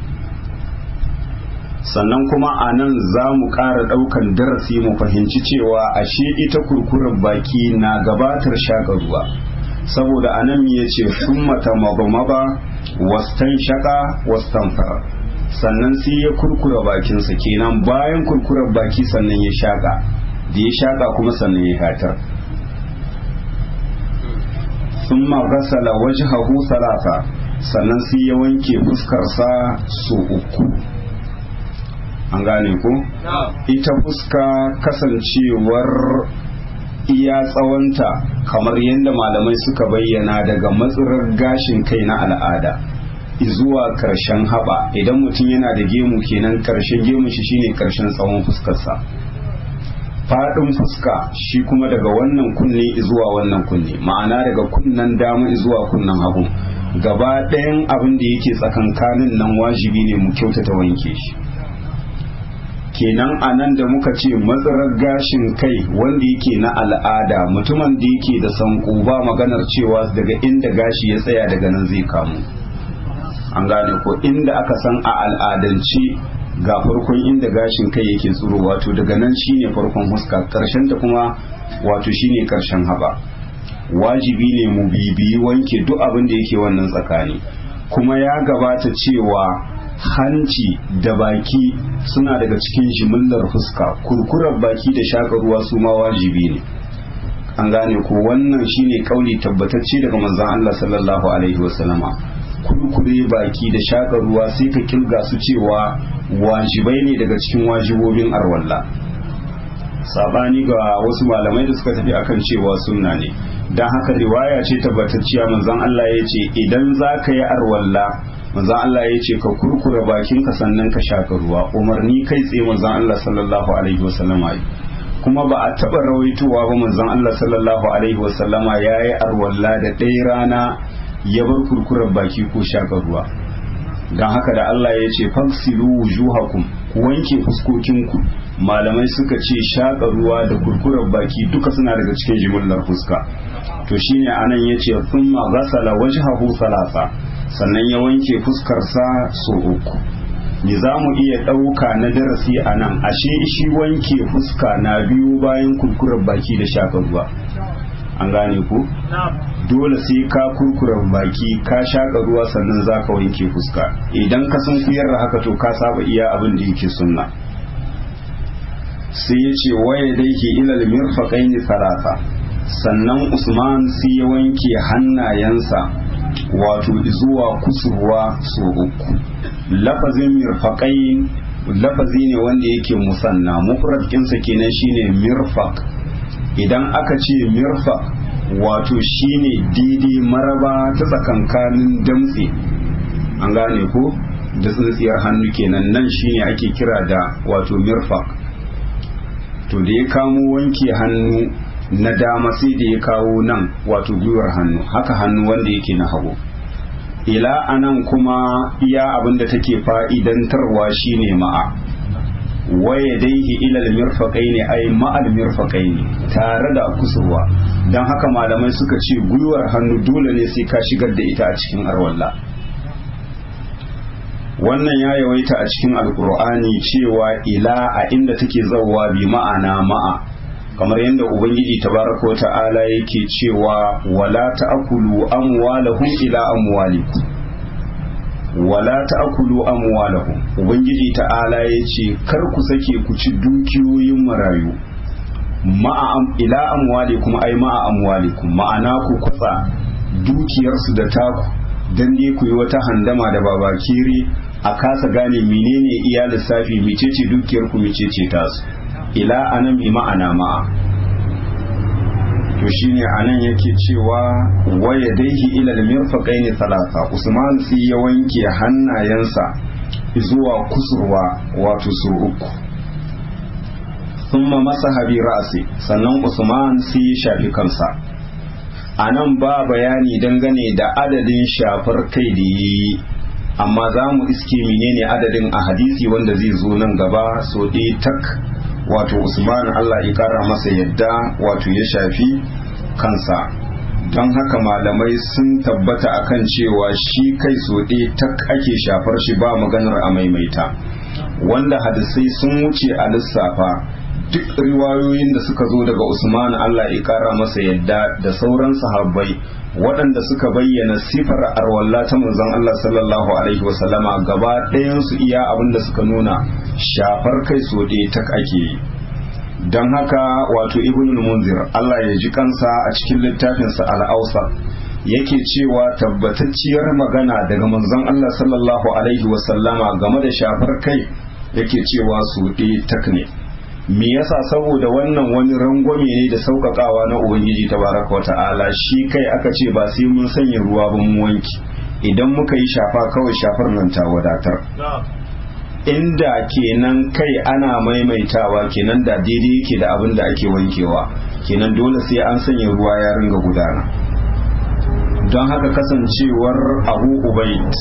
Sannan kuma a nan za mu ƙara ɗaukan darasi mu fahimci cewa ashe ita kurkurar baki na gabatar shaƙa ruwa, saboda a nan ya ce sun mata maba wastan shaƙa wastan fara, sannan sai ya kurkura bakinsa, kenan bayan kurkurar baki sannan ya shaƙa, da ya shaƙa kuma sannan ya hatar. sun magasala wajhahu salasa, sannan sai ya wanke fuskarsa su uku. An gane ko? Ita fuska kasancewar iya tsawonta kamar yadda malamai suka bayyana daga matsirar gashin kai na al'ada zuwa karshen haɓa. Idan mutum yana da gemu kenan karshen gemun shi shine karshen tsawon fuskarsa. Faɗin fuska shi kuma daga wannan kunne zuwa wannan kunne, ma'ana daga kunnen dama zuwa kunnen hagu. Gaba ɗayan abin da yake tsakankanin nan wajibi ne mu kyautata wanke shi. Kenan a nan da muka ce matsarar gashin kai wanda yake na al'ada, mutumin da yake da sanko ba maganar cewa daga inda gashi ya tsaya daga nan zai kamu. An gane ko inda aka san a al'adance ga farkon inda gashin kai yake tsiro, wato daga nan shine farkon huska, karshen ta kuma wato shine karshen haba. Wajibi ne mu bibiyi wanke duk abin da yake wannan tsakani. Kuma ya gabata cewa hanci da baki suna daga cikin jimillar fuska, kurkurar baki da shaƙa ruwa su ma wajibi ne. An gane ko wannan shine kauli tabbatacce daga manzon Allah sallallahu alaihi wasallama. Kurkure baki da shaƙa ruwa sai ka kilga su cewa wajibai ne daga cikin wajibobin arwalla. Sabani ga wasu malamai da suka tafi akan cewa sunna ne. Dan haka riwaya ce tabbatacciya, manzon Allah ya ce idan za ka yi arwalla, manzon Allah ya ce ka kurkura bakinka sannan ka shaka ruwa. Umarni kai tsaye manzon Allah sallallahu alaihi wasallama yi. Kuma ba a taɓa rawaitowa ba manzon Allah sallallahu alaihi wasallama ya yi arwalla da ɗaya rana ya bar kurkurar baki ko shaka ruwa. Don haka da Allah ya ce faksilu wujuhakum, ku wanke fuskokinku, malamai suka ce shaka ruwa da kurkurar baki duka suna daga cikin jimillar fuska. To shine anan yace thumma ghasala wajhahu salasa, sannan ya wanke fuskarsa so uku. Ni za mu iya ɗauka na darasi a nan, ashe shi wanke fuska na biyu bayan kurkurar baki da shafa ruwa. An gane ku? Dole sai ka kurkura baki ka shaƙa ruwa sannan za ka wanke fuska. Idan ka san kuyar da haka to ka saba iya abin da yake sunna. Sai ya ce waye da yake ilal mirfaqaini salasa, sannan Usman sai ya wanke hannayensa wato zuwa kusurwa so uku. Lafazin mirfaqain lafazi ne wanda yake musanna, mufrad kinsa kenan shine mirfaq. Idan aka ce mirfaq wato shine daidai maraba ta tsakankanin damtse, an gane ko, da tsintsiyar hannu kenan, nan shine ake kira da wato mirfaq. To da ya kamo wanke hannu na dama sai da ya kawo nan wato gwiwar hannu, haka hannu wanda yake na hagu. Ila anan kuma iya abin da take fa'idantarwa shine ma'a waye daihi ilal mirfaqaini ay ma'al mirfaqaini, tare da kusurwa. Dan haka malamai suka ce gwiwar hannu dole ne sai ka shigar da ita a cikin arwalla. Wannan ya yawaita a cikin alkur'ani cewa ila a inda take zawwa bi ma'ana ma'a, kamar yadda ubangiji tabaraka wa ta'ala yake cewa wala ta'kulu amwalahum ila amwalikum, wala ta'kulu amwalahum, ubangiji ta'ala yace kar ku sake ku ci dukiyoyin marayu, ma'a ila amwalikum ay ma'a amwalikum, ma'ana ku kwatsa dukiyarsu da taku dan ne ku yi wata handama da babakire a kasa gane menene iya lissafi, mecece dukiyar ku mecece tasu. Ila anan bi ma'ana ma'a. To shine anan yake cewa waya daihi ila al-mirfaqaini thalatha, Usman sai ya wanke hannayensa zuwa kusurwa wato su uku. Thumma masaha bi ra'si, sannan Usman sai ya shafi kansa. Anan ba bayani dangane da adadin shafar kai da yi, amma za mu iske menene adadin a hadisi wanda zai zo nan gaba. So ɗaya tak wato Usman Allah ya kara masa yadda wato ya shafi kansa. Don haka malamai sun tabbata akan cewa shi kai so ɗaya tak ake shafar shi ba maganar a maimaita, wanda hadisai sun wuce a lissafa duk riwayoyin da suka zo daga Usman Allah ya kara masa yadda da sauran sahabbai waɗanda suka bayyana sifar arwalla ta manzon Allah sallallahu alaihi wasallama gaba ɗayan su iya abin da suka nuna shafar kai so ɗaya tak ake yi. Don haka wato ibnul munzir Allah ya ji kansa a cikin littafinsa al-awsat yake cewa tabbatacciyar magana daga manzon Allah sallallahu alaihi wasallama game da shafar kai yake cewa so ɗaya tak ne. Me yasa? Saboda wannan wani rangwame ne da sauƙaƙawa na ubangiji tabaraka wa ta'ala. Shi kai aka ce ba sai mun sanya ruwa ba mu wanki, idan muka yi shafa kawai shafar nan ta wadatar. Inda kenan kai ana maimaitawa kenan da daidai yake da abin da ake wankewa, kenan dole sai an sanya ruwa ya ringa gudana. Don haka kasancewar Abu Ubaid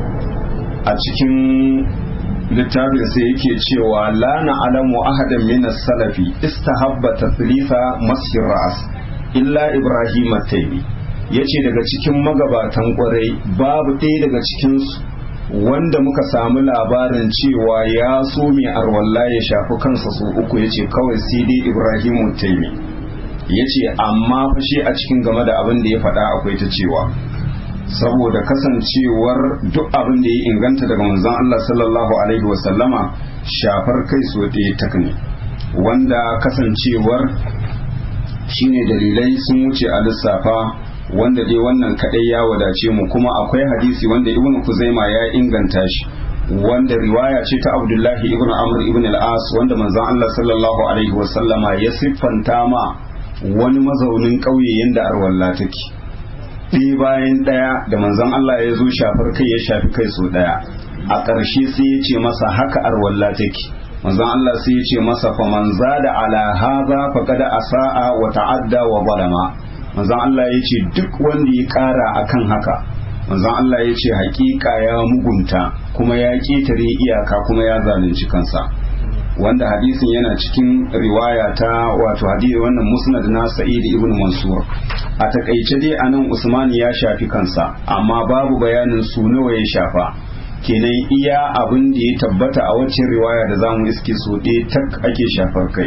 a cikin littafin sai yake cewa la na'lamu ahadan min as-salafi istahabba tathlitha masjid ra'as illa Ibrahim at-Taymi. Yace daga cikin magabatan kwarai babu ɗaya daga cikin su wanda muka samu labarin cewa ya so mai arwalla ya shafi kansa su uku, yace kawai sai dai Ibrahim at-Taymi. Yace amma fa shi a cikin game da abin da ya faɗa akwai ta cewa saboda kasancewar duk abin da ya inganta daga manzon Allah sallallahu alaihi wasallama shafar kai so ɗaya tak ne, wanda kasancewar shine dalilai sun wuce a lissafa, wanda dai wannan kadai ya wadace mu. Kuma akwai hadisi wanda Ibn Kuzaima ya inganta shi, wanda riwaya ce ta Abdullahi ibn Amr ibn al-As, wanda manzon Allah sallallahu alaihi wasallama ya siffanta ma wani mazaunin ƙauye yanda arwalla take. ɗaya bayan ɗaya da manzon Allah ya zo shafar kai ya shafi kai so ɗaya, a ƙarshe sai ya ce masa haka arwalla take. Manzon Allah sai ya ce masa fa man zada ala hadha faqad asaa wa ta'adda wa zalama. Manzon Allah ya ce duk wanda ya ƙara akan haka, manzon Allah ya ce hakika ya mugunta kuma ya ƙetare iyaka kuma ya zalunci kansa, wanda hadisin yana cikin riwaya ta wato hadisi wannan musnad na Sa'id ibn Mansur. A takaice dai anan Usman ya shafi kansa, amma babu bayanin su nawa ya shafa, kenan iya abin da ya tabbata a wacce riwaya da zamu iske so ɗaya tak ake shafar kai.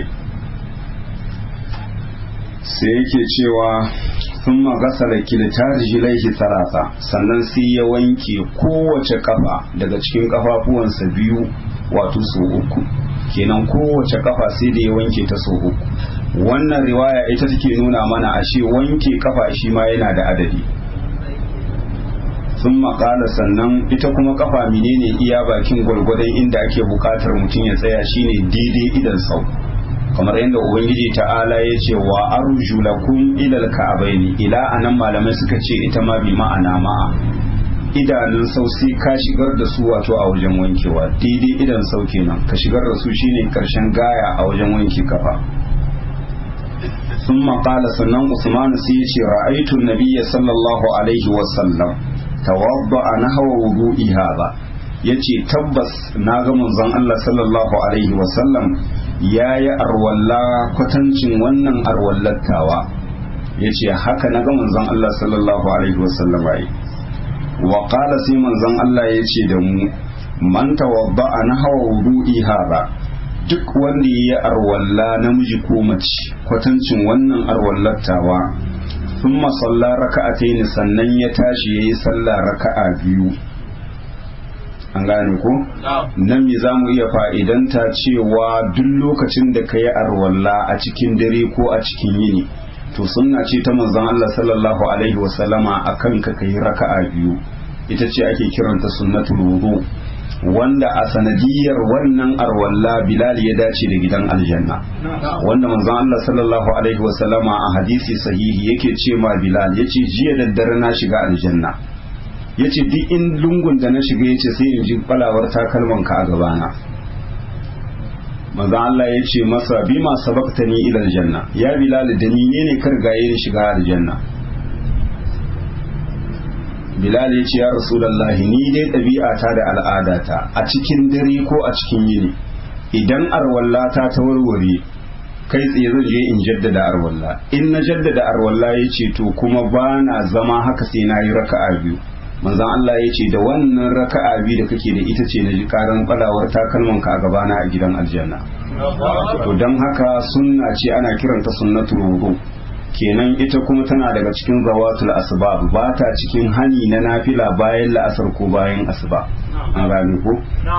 Sai yake cewa thumma ghasala kilta rijlaihi thalatha, sannan sai ya wanke kowace kafa daga cikin kafafuwansa biyu wato so uku, kenan kowace kafa sai da ya wanke ta so uku. Wannan riwaya ita take nuna mana ashe wanke kafa shi ma yana da adadi. Sun maƙala sannan ita kuma kafa menene iya bakin gwargwadon inda ake buƙatar mutum ya tsaya shine daidai idan sau, kamar yadda ubangiji ta'ala ya ce wa arjulakum ilal ka'abaini. Ila anan malamai suka ce ita ma bi ma'ana ma'a, idanun sau sai ka shigar da su wato a wajen wankewa, daidai idan sau kenan ka shigar da su shine karshen gaya a wajen wanke kafa. sun maƙala sannan Usman sai ya ce ra'aitu nabiyya sallallahu alaihi wasallam tawadda a nahawa wudu'i hada, ya ce tabbas na ga manzon Allah sallallahu alaihi wasallam ya yi arwalla kwatancin wannan arwallattawa, ya ce haka na ga manzon Allah sallallahu alaihi wasallam ya yi. Wa qala sai manzon Allah ya ce da mu man tawadda a nahawa wudu'i hada, duk wanda ya yi arwalla namiji ko mace kwatancin wannan arwallattawa, sun masalla raka'ataini sannan ya tashi ya yi sallah raka'a biyu. An gane ko? Nan me za mu iya fa'idanta cewa duk lokacin da ka yi arwalla a cikin dare ko a cikin yini, to sunna ce ta manzon Allah sallallahu alaihi wasallama a kan ka yi raka'a biyu, ita ce ake kiranta sunnatul wudu, wanda a sanadiyar wannan arwalla Bilal ya dace da gidan aljanna, wanda manzon Allah sallallahu alaihi wasallama a hadisi sahihi yake ce ma Bilal, yace jiya da dare na shiga aljanna, yace duk in lungun da na shiga yace sai in ji falawar takalman ka a gabana. Manzon Allah ya ce masa bima sabaqtani ila aljanna, ya Bilal da ni ne ka rigaye ni shiga aljanna. Bilal ya ce ya Rasulullahi ni dai ɗabi'ata da al'adata a cikin dare ko a cikin yini idan arwallata ta warware kai tsaye zan je in jaddada arwalla, in na jaddada arwalla ya ce to kuma ba na zama haka sai na yi raka'a biyu. Manzon Allah ya ce da wannan raka'a biyu da kake da ita ce na ji karan balawar takalmanka a gabana a gidan aljanna. To don haka sunna ce ana kiranta sunnatul wudu, kenan ita kuma tana daga cikin zawatul asbab, ba ta cikin hani na nafila bayan la'asar ko bayan asuba. An gane ko?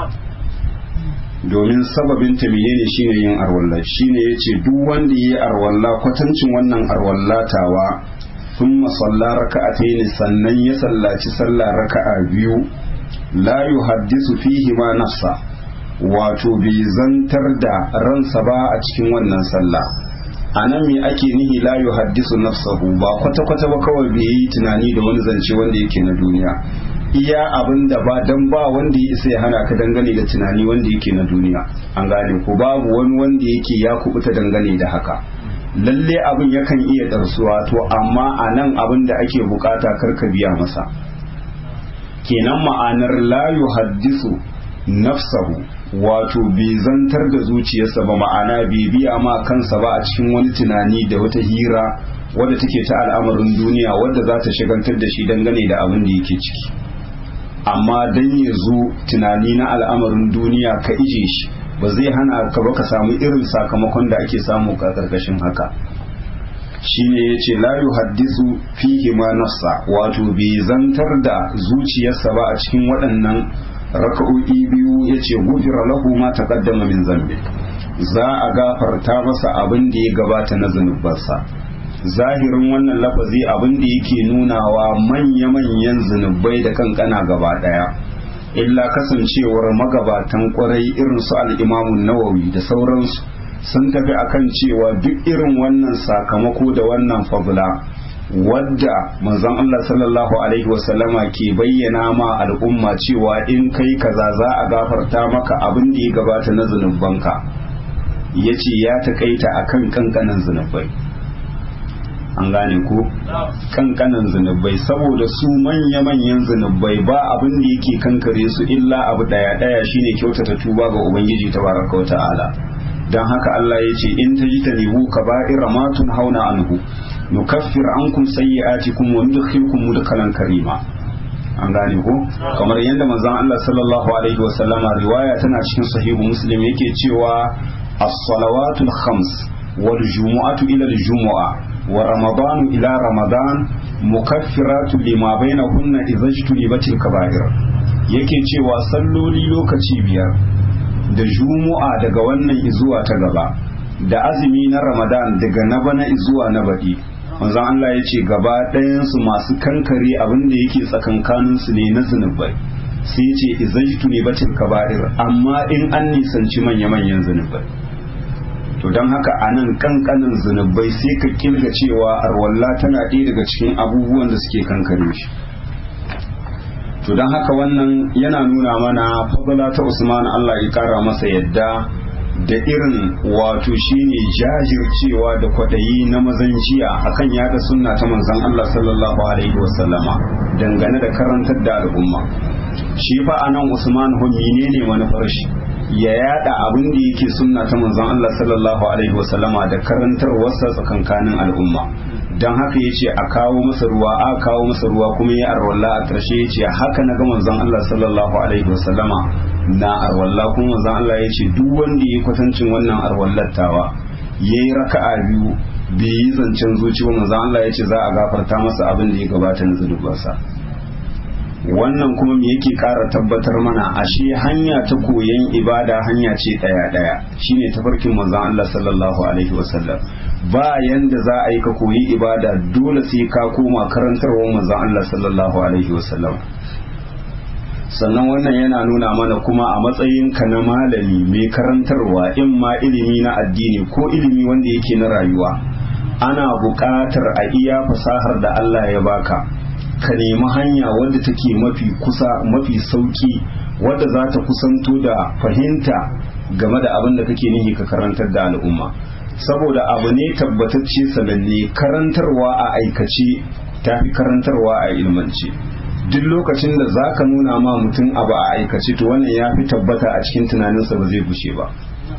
Domin sababin ta menene shine yin arwalla, shine yace duk wanda yayi arwalla kwatancin wannan arwallatawa thumma salla raka'atayn, sannan ya sallaci sallah raka'a biyu, la yuhaddisu fihi ma nafsa, wato bai zantar da ransa ba a cikin wannan sallah. Anan me ake nihi la yuhaddisu nafsahu, ba kwata kwata ba kawai bai yi tunani da wani zance wanda yake na duniya, iya abin da ba dan ba wanda ya isa ya hana ka dangane da tunani wanda yake na duniya. An gane ko babu wani wanda yake ya kubuta dangane da haka. Lalle abin yakan iya darsuwa, to amma a nan abin da ake bukata karka biya masa. Kenan ma'anar la yuhaddisu nafsahu, wato bai zantar da zuciyarsa ba, ma'ana bai biya ma kansa ba a cikin wani tunani da wata hira wadda take ta al'amarin duniya wadda za ta shigantar da shi dangane da abin da yake ciki. Amma dan ya zo tunani na al'amarin duniya ka ije shi ba zai hana ka ba ka samu irin sakamakon da ake samu ka karkashin haka. Shine yace la yuhaddisu fihi ma nafsa, wato bai zantar da zuciyarsa ba a cikin waɗannan raka'o'i biyu. Yace gufira lahu ma taqaddama min zambi, za a gafarta masa abin da ya gabata na zunubansa. Zahirin wannan lafazi abin da yake nunawa manya-manyan zunubai da kankana gaba daya, illa kasancewar magabatan kwarai irin su al-Imamun Nawawi da sauransu sun tafi akan cewa duk irin wannan sakamako da wannan fadla wadda manzon Allah sallallahu alaihi wasallama ke bayyana ma al'umma cewa in kai kaza za a gafarta maka abin da ya gabata na zunubanka, yace ya takaita akan kankanan zunubai. An gane ko kankanan zunubai, saboda su manya-manyan zunubai ba abin da yake kankare su illa abu daya daya shine kyautata tuba ga ubangiji tabaraka wa ta'ala. Dan haka Allah ya ce in tajtanibu kaba'ira ma tunhauna anhu nukaffir ankum sayyi'atikum wa nudkhilukum mudkhalan karima. An gane ko kamar yadda manzon Allah sallallahu alaihi wa sallama riwaya tana cikin sahihu muslim yake cewa as-salawatul khams wal jumu'atu ila al-jumu'ah wa ramadanu ila ramadan mukaffiratu lima bainahunna idza ijtunibatil kaba'ir. Yake cewa salloli lokaci biyar da jumu'a daga wannan izuwa ta gaba da azumi na ramadan daga na bana izuwa na baɗi, manzon Allah ya ce gaba ɗayansu masu kankare abin da yake tsakankanin su ne na zunubai. Sai ce izajtunibatil kaba'ir, amma in an nisanci manya-manyan zunubai. To don haka a nan kankanin zunubai sai ka kirga cewa arwalla tana ɗaya daga cikin abubuwan da suke kankare shi. To don haka wannan yana nuna mana fadala ta Usman, Allah ya kara masa yadda, da irin wato shine jajircewa da kwaɗayi na mazan jiya akan yada sunna ta manzon Allah sallallahu alaihi wasallama dangane da karantar da al'umma. Shi fa anan Usman ho menene manufar shi? Ya yada abin da yake sunna ta manzon Allah sallallahu alaihi wasallama da karantarwarsa tsakankanin al'umma. Dan haka yace a kawo masa ruwa, a kawo masa ruwa kuma ya arwalla a ƙarshe yace haka na ga manzon Allah sallallahu alaihi wasallama na arwalla, kuma manzon Allah yace duk wanda ya kwatancin wannan arwallattawa yayi raka'a biyu bai yi zancen zuciya, manzon Allah yace za a gafarta masa abin da ya gabata na zunubansa. Wannan kuma me yake ƙara tabbatar mana ashe hanya ta koyon ibada hanya ce ɗaya ɗaya, shine tafarkin manzon Allah sallallahu alaihi wasallam. Ba yanda za a yi ka koyi ibada dole sai ka koma karantarwar manzon Allah sallallahu alaihi wasallam. Sannan wannan yana nuna mana kuma a matsayin ka na malami mai karantarwa, in ma ilimi na addini ko ilimi wanda yake na rayuwa, ana buƙatar a iya fasahar da Allah ya baka ka nemi hanya wadda take mafi kusa mafi sauki wadda za ta kusanto da fahimta game da abin da kake nihi ka karantar da al'umma. Saboda abu ne tabbatacce sananne, karantarwa a aikace tafi karantarwa a ilmance. Duk lokacin da za ka nuna ma mutum abu a aikace to wannan ya fi tabbata a cikin tunaninsa ba zai gushe ba.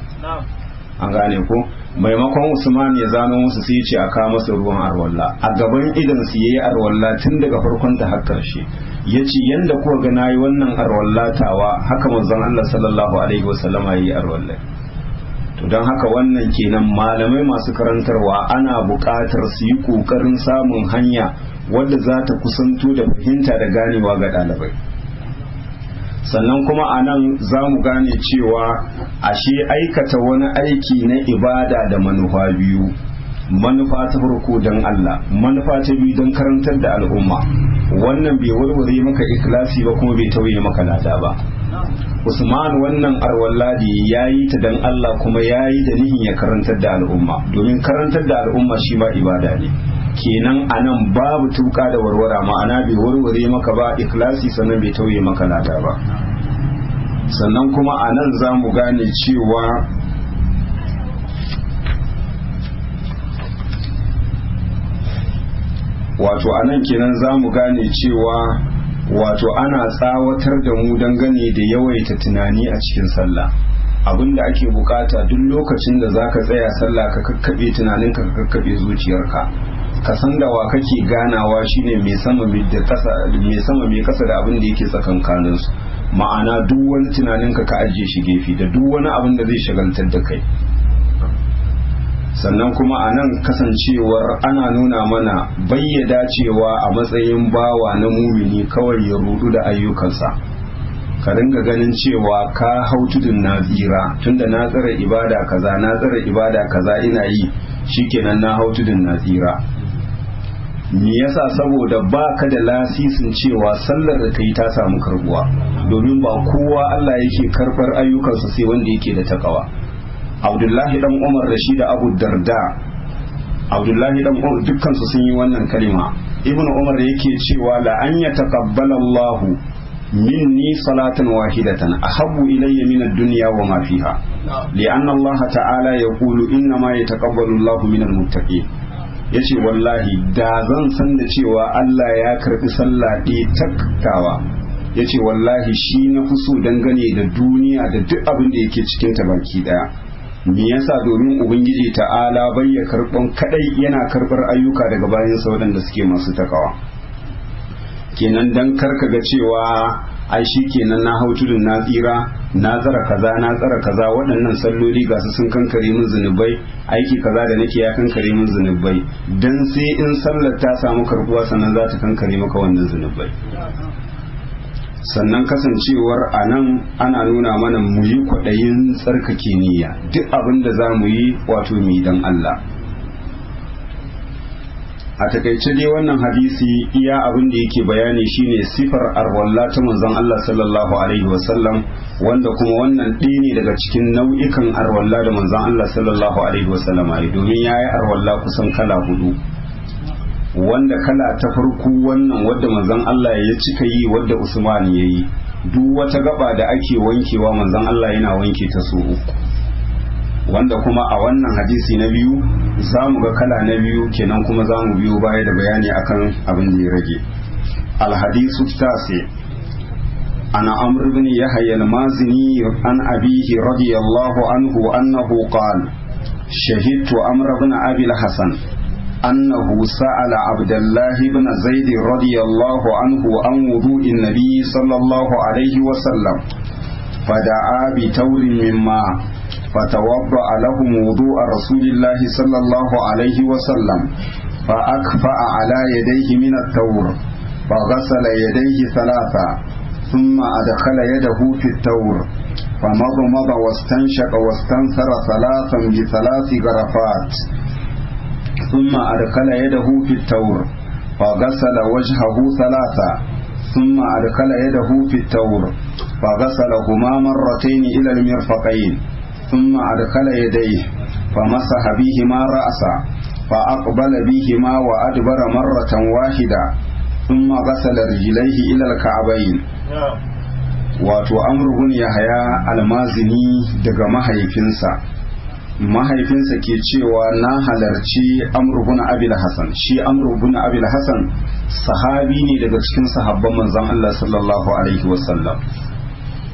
an gane ko maimakon Usman ya zano musu sai ya ce a kawo masa ruwan arwalla a gaban idan su yayi arwalla tun daga farkon ta har karshe yace yanda kuka ga nayi wannan arwallatawa haka manzon Allah sallallahu alaihi wasallama yayi arwalla to don haka wannan kenan malamai masu karantarwa ana buƙatar su yi ƙoƙarin samun hanya wadda za ta kusanto da fahimta da ganewa ga ɗalibai sannan kuma a nan za mu gane cewa ashe aikata wani aiki na ibada da manufa biyu manufa ta farko don Allah manufa ta biyu don karantar da al'umma wannan bai warware maka ikhlasi ba kuma bai tauye maka lada ba Usman wannan arwalladi ya yi ta don Allah kuma ya yi da nihin ya karantar da al'umma domin karantar da al'umma shi ba ibada ne kenan a nan babu tuka da warwara ma'ana bai warware maka ba ikhlasi sannan bai tauye maka lada ba sannan kuma a nan za mu gane cewa wato a nan kenan za mu gane cewa wato ana tsawatar da mu dangane da yawaita tunani a cikin sallah abinda ake bukata duk lokacin da zaka tsaya sallah ka kakkabe tunaninka ka kakkabe zuciyarka ka san da wa kake ganawa shine mai sama mai da kasa mai sama mai kasa da abin da yake tsakankanin su ma'ana duk wani tunaninka ka ajiye shi gefe da duk wani abin da zai shagaltar da kai sannan kuma a nan kasancewar ana nuna mana bayyada cewa a matsayin bawa na mumini kawai ya rudu da ayyukansa ka ringa ganin cewa ka hau tudun na tsira tunda na tsara ibada kaza na tsara ibada kaza ina yi shikenan na hau tudun na tsira me yasa saboda ba ka da lasisin cewa sallar da kai ta samu karbuwa domin ba kowa Allah yake karbar ayyukansa sai wanda yake da takawa Abdullahi dan Umar da shi da Abu Darda Abdullahi dan Umar dukkan su sun yi wannan kalima Ibn Umar yake cewa la an yataqabbala Allah minni salatan wahidatan ahabbu ilayya min ad-dunya wa ma fiha li'anna Allah ta'ala yaqulu inna ma yataqabbalu Allah min al-muttaqin yace wallahi da zan san da cewa Allah ya karbi sallah ɗaya takkawa yace wallahi shi na fi so dangane da duniya da duk abin da yake cikin ta baki daya me yasa domin ubangiji ta'ala bai ya karban kadai yana karbar ayyuka daga bayan sa waɗanda suke masu takawa kenan dan karka ga cewa ai shi kenan na hau tudun na tsira na tsara kaza na tsara kaza waɗannan salloli ga su sun kankare min zunubai aiki kaza da nake ya kankare min zunubai dan sai in sallar ta samu karbuwa sannan za ta kankare maka wannan zunubai sannan kasancewar a nan ana nuna mana mu yi kwaɗayin tsarkake niyya duk abin da za mu yi wato mi dan Allah a takaice dai wannan hadisi iya abin da yake bayani shine sifar arwalla ta manzon Allah sallallahu alaihi wasallam wanda kuma wannan ɗaya ne daga cikin nau'ikan arwalla da manzon Allah sallallahu alaihi wasallam ai domin yayi arwalla kusan kala hudu wanda kala ta farko wannan wadda manzon Allah ya cika yi wadda Usman ya yi duk wata gaba da ake wankewa manzon Allah yana wanke ta so uku wanda kuma a wannan hadisi na biyu za mu ga kala na biyu kenan kuma za mu biyo baya da bayani akan abin da ya rage alhadisu tasi ana amr bin yahya al-mazini an abihi radiyallahu anhu annahu qala shahidtu amr bin abi al-hasan أنه سأل عبد الله بن زيد رضي الله عنه عن وضوء النبي صلى الله عليه وسلم فدعا بتور من ماء فتوضأ لهم وضوء رسول الله صلى الله عليه وسلم فأكفأ على يديه من التور فغسل يديه ثلاثا ثم أدخل يده في التور فمضمض واستنشق واستنثر ثلاثا بثلاث غرفات ثم أدخل يده في التور فغسل وجهه ثلاثا ثم أدخل يده في التور فغسلهما مرتين إلى المرفقين ثم أدخل يديه فمسح بهما رأسا فأقبل بهما وأدبر مرة واحدة ثم غسل رجليه إلى الكعبين wato Amr bin Yahya almazini daga mahaifinsa mahaifinsa ke cewa na halarci Amr bin Abi Hasan shi Amr bin Abi Hasan sahabi ne daga cikin sahabban manzon Allah sallallahu alaihi wasallam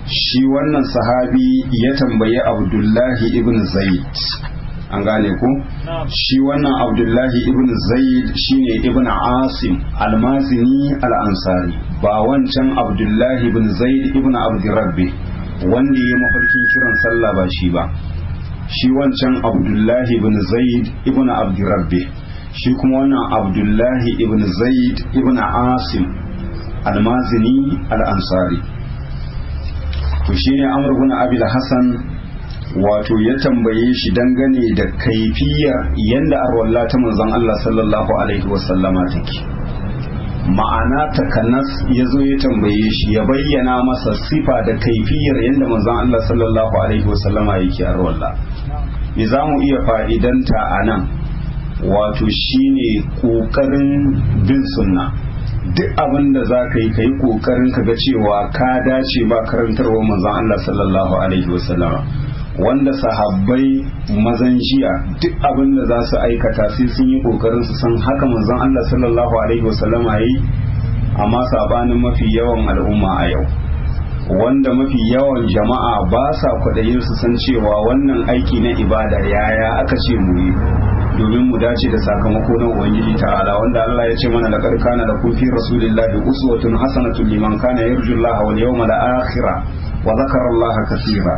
shi wannan sahabi ya tambayi Abdullahi ibn Zaid, an gane ku shi wannan Abdullahi ibn Zaid shine ibn Asim al-Mazini al-Ansari, ba wancan Abdullahi ibn Zaid ibn Abdurrabbi wanda ya mafarkin kiran sallah ba shi ba, shi wancan Abdullahi ibn Zaid ibn Abdurrabbi, shi kuma wannan Abdullahi ibn Zaid ibn Asim al-Mazini al-Ansari. to shine Amr ibn Abil Hasan wato ya tambaye shi dangane da kaifiyar yanda arwalla ta manzon Allah sallallahu alaihi wasallama take, ma'ana takanas ya zo ya tambaye shi ya bayyana masa sifa da kaifiyar yanda manzon Allah sallallahu alaihi wasallama yake arwalla. me za mu iya fa'idanta a nan wato shine ƙoƙarin bin sunna, duk abin da za ka yi ka yi ƙoƙarin ka ga cewa ka dace ba karantarwa manzon Allah sallallahu alaihi wasallama, wanda sahabbai mazan jiya duk abin da za su aikata sai sun yi ƙoƙarin su san haka manzon Allah sallallahu alaihi wasallama yi, amma sabanin mafi yawan al'umma a yau, wanda mafi yawan jama'a ba sa kwaɗayin su san cewa wannan aiki na ibada yaya aka ce mu yi domin mu dace da sakamako na ubangiji ta'ala, wanda Allah ya ce mana laqad kana lakum fi rasulillahi uswatun hasanatun liman kana yarju Allah wal yawmal akhir wa dhakara Allah kaseera.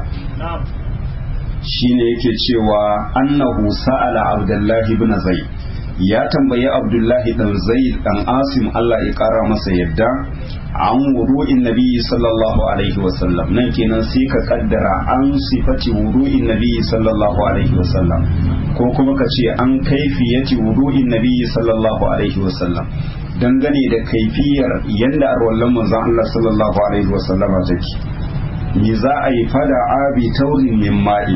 shine yake cewa annahu sa'ala Abdullahi ibn Zaid, ya tambayi Abdullahi dan Zaid dan Asim Allah ya kara masa yadda an wudu'in nabiyyi sallallahu alaihi wasallam, nan kenan sai ka kaddara an sifati wudu'in nabiyyi sallallahu alaihi wasallam, ko kuma ka ce an kaifiyati wudu'in nabiyyi sallallahu alaihi wasallam, dangane da kaifiyar yanda arwallan manzon Allah sallallahu alaihi wasallama take. me za a yi fada abi taurin min ma'i,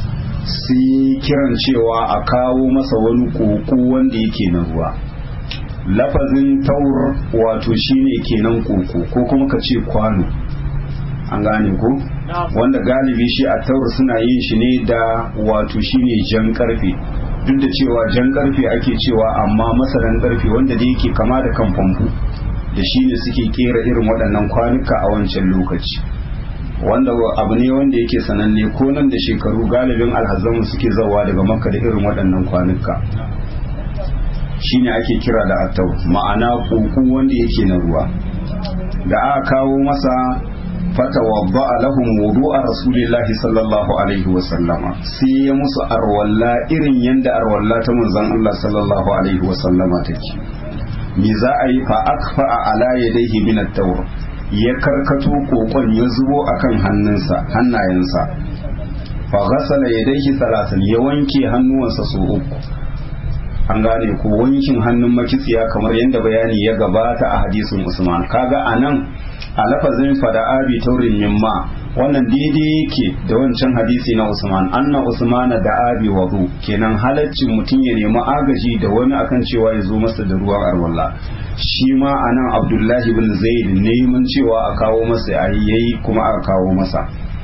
sai kiran cewa a kawo masa wani koko wanda yake na ruwa. lafazin taur wato shine kenan koko ko kuma ka ce kwano, an gane ko wanda galibi shi a taur suna yin shi ne da wato shine jan karfe, duk da cewa jan karfe ake cewa amma masaran karfe wanda da yake kama da kan famfo, da shine suke kera irin waɗannan kwanuka a wancan lokaci, wanda abu ne wanda yake sananne ko nan da shekaru galibin alhazanmu suke zawa daga makka da irin waɗannan kwanuka, shine ake kira da attau, ma'ana koko wanda yake na ruwa. da aka kawo masa fatawadda lahum wudu'a rasulillahi sallallahu alaihi wa sallama, sai ya musu arwalla irin yanda arwalla ta manzon Allah sallallahu alaihi wa sallama take. me za a yi fa akfa ala yadayhi min at-tawr, ya karkato kokon ya zubo akan hannunsa hannayensa, fa ghasala yadayhi thalathan, ya wanke hannuwansa su uku. an gane ko wankin hannun makitsiya kamar yadda bayani ya gabata a hadisin Usman. kaga anan a lafazin fada abi taurin mimma, wannan daidai yake da wancan hadisi na Usman, anna Usmana da abi wadu, kenan halaccin mutum ya nemi agaji da wani akan cewa ya zo masa da ruwan arwalla. shi ma anan Abdullahi bin Zaid neman cewa a kawo masa yayi kuma aka kawo masa,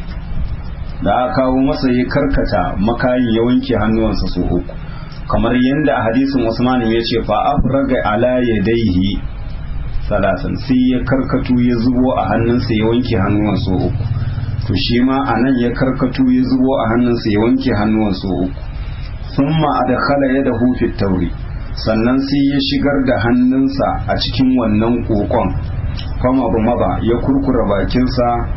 da aka kawo masa ya karkata makayin ya wanke hannuwansa su uku, kamar yadda a hadisin Usman ya ce fa afraga ala yadayhi salasan, sai ya karkatu ya zubo a hannunsa ya wanke hannuwansa uku. to shi ma anan ya karkatu ya zubo a hannunsa ya wanke hannuwansa uku. thumma adkhala yadahu fi tawri, sannan sai ya shigar da hannunsa a cikin wannan kokon, fama ba ya kurkura bakinsa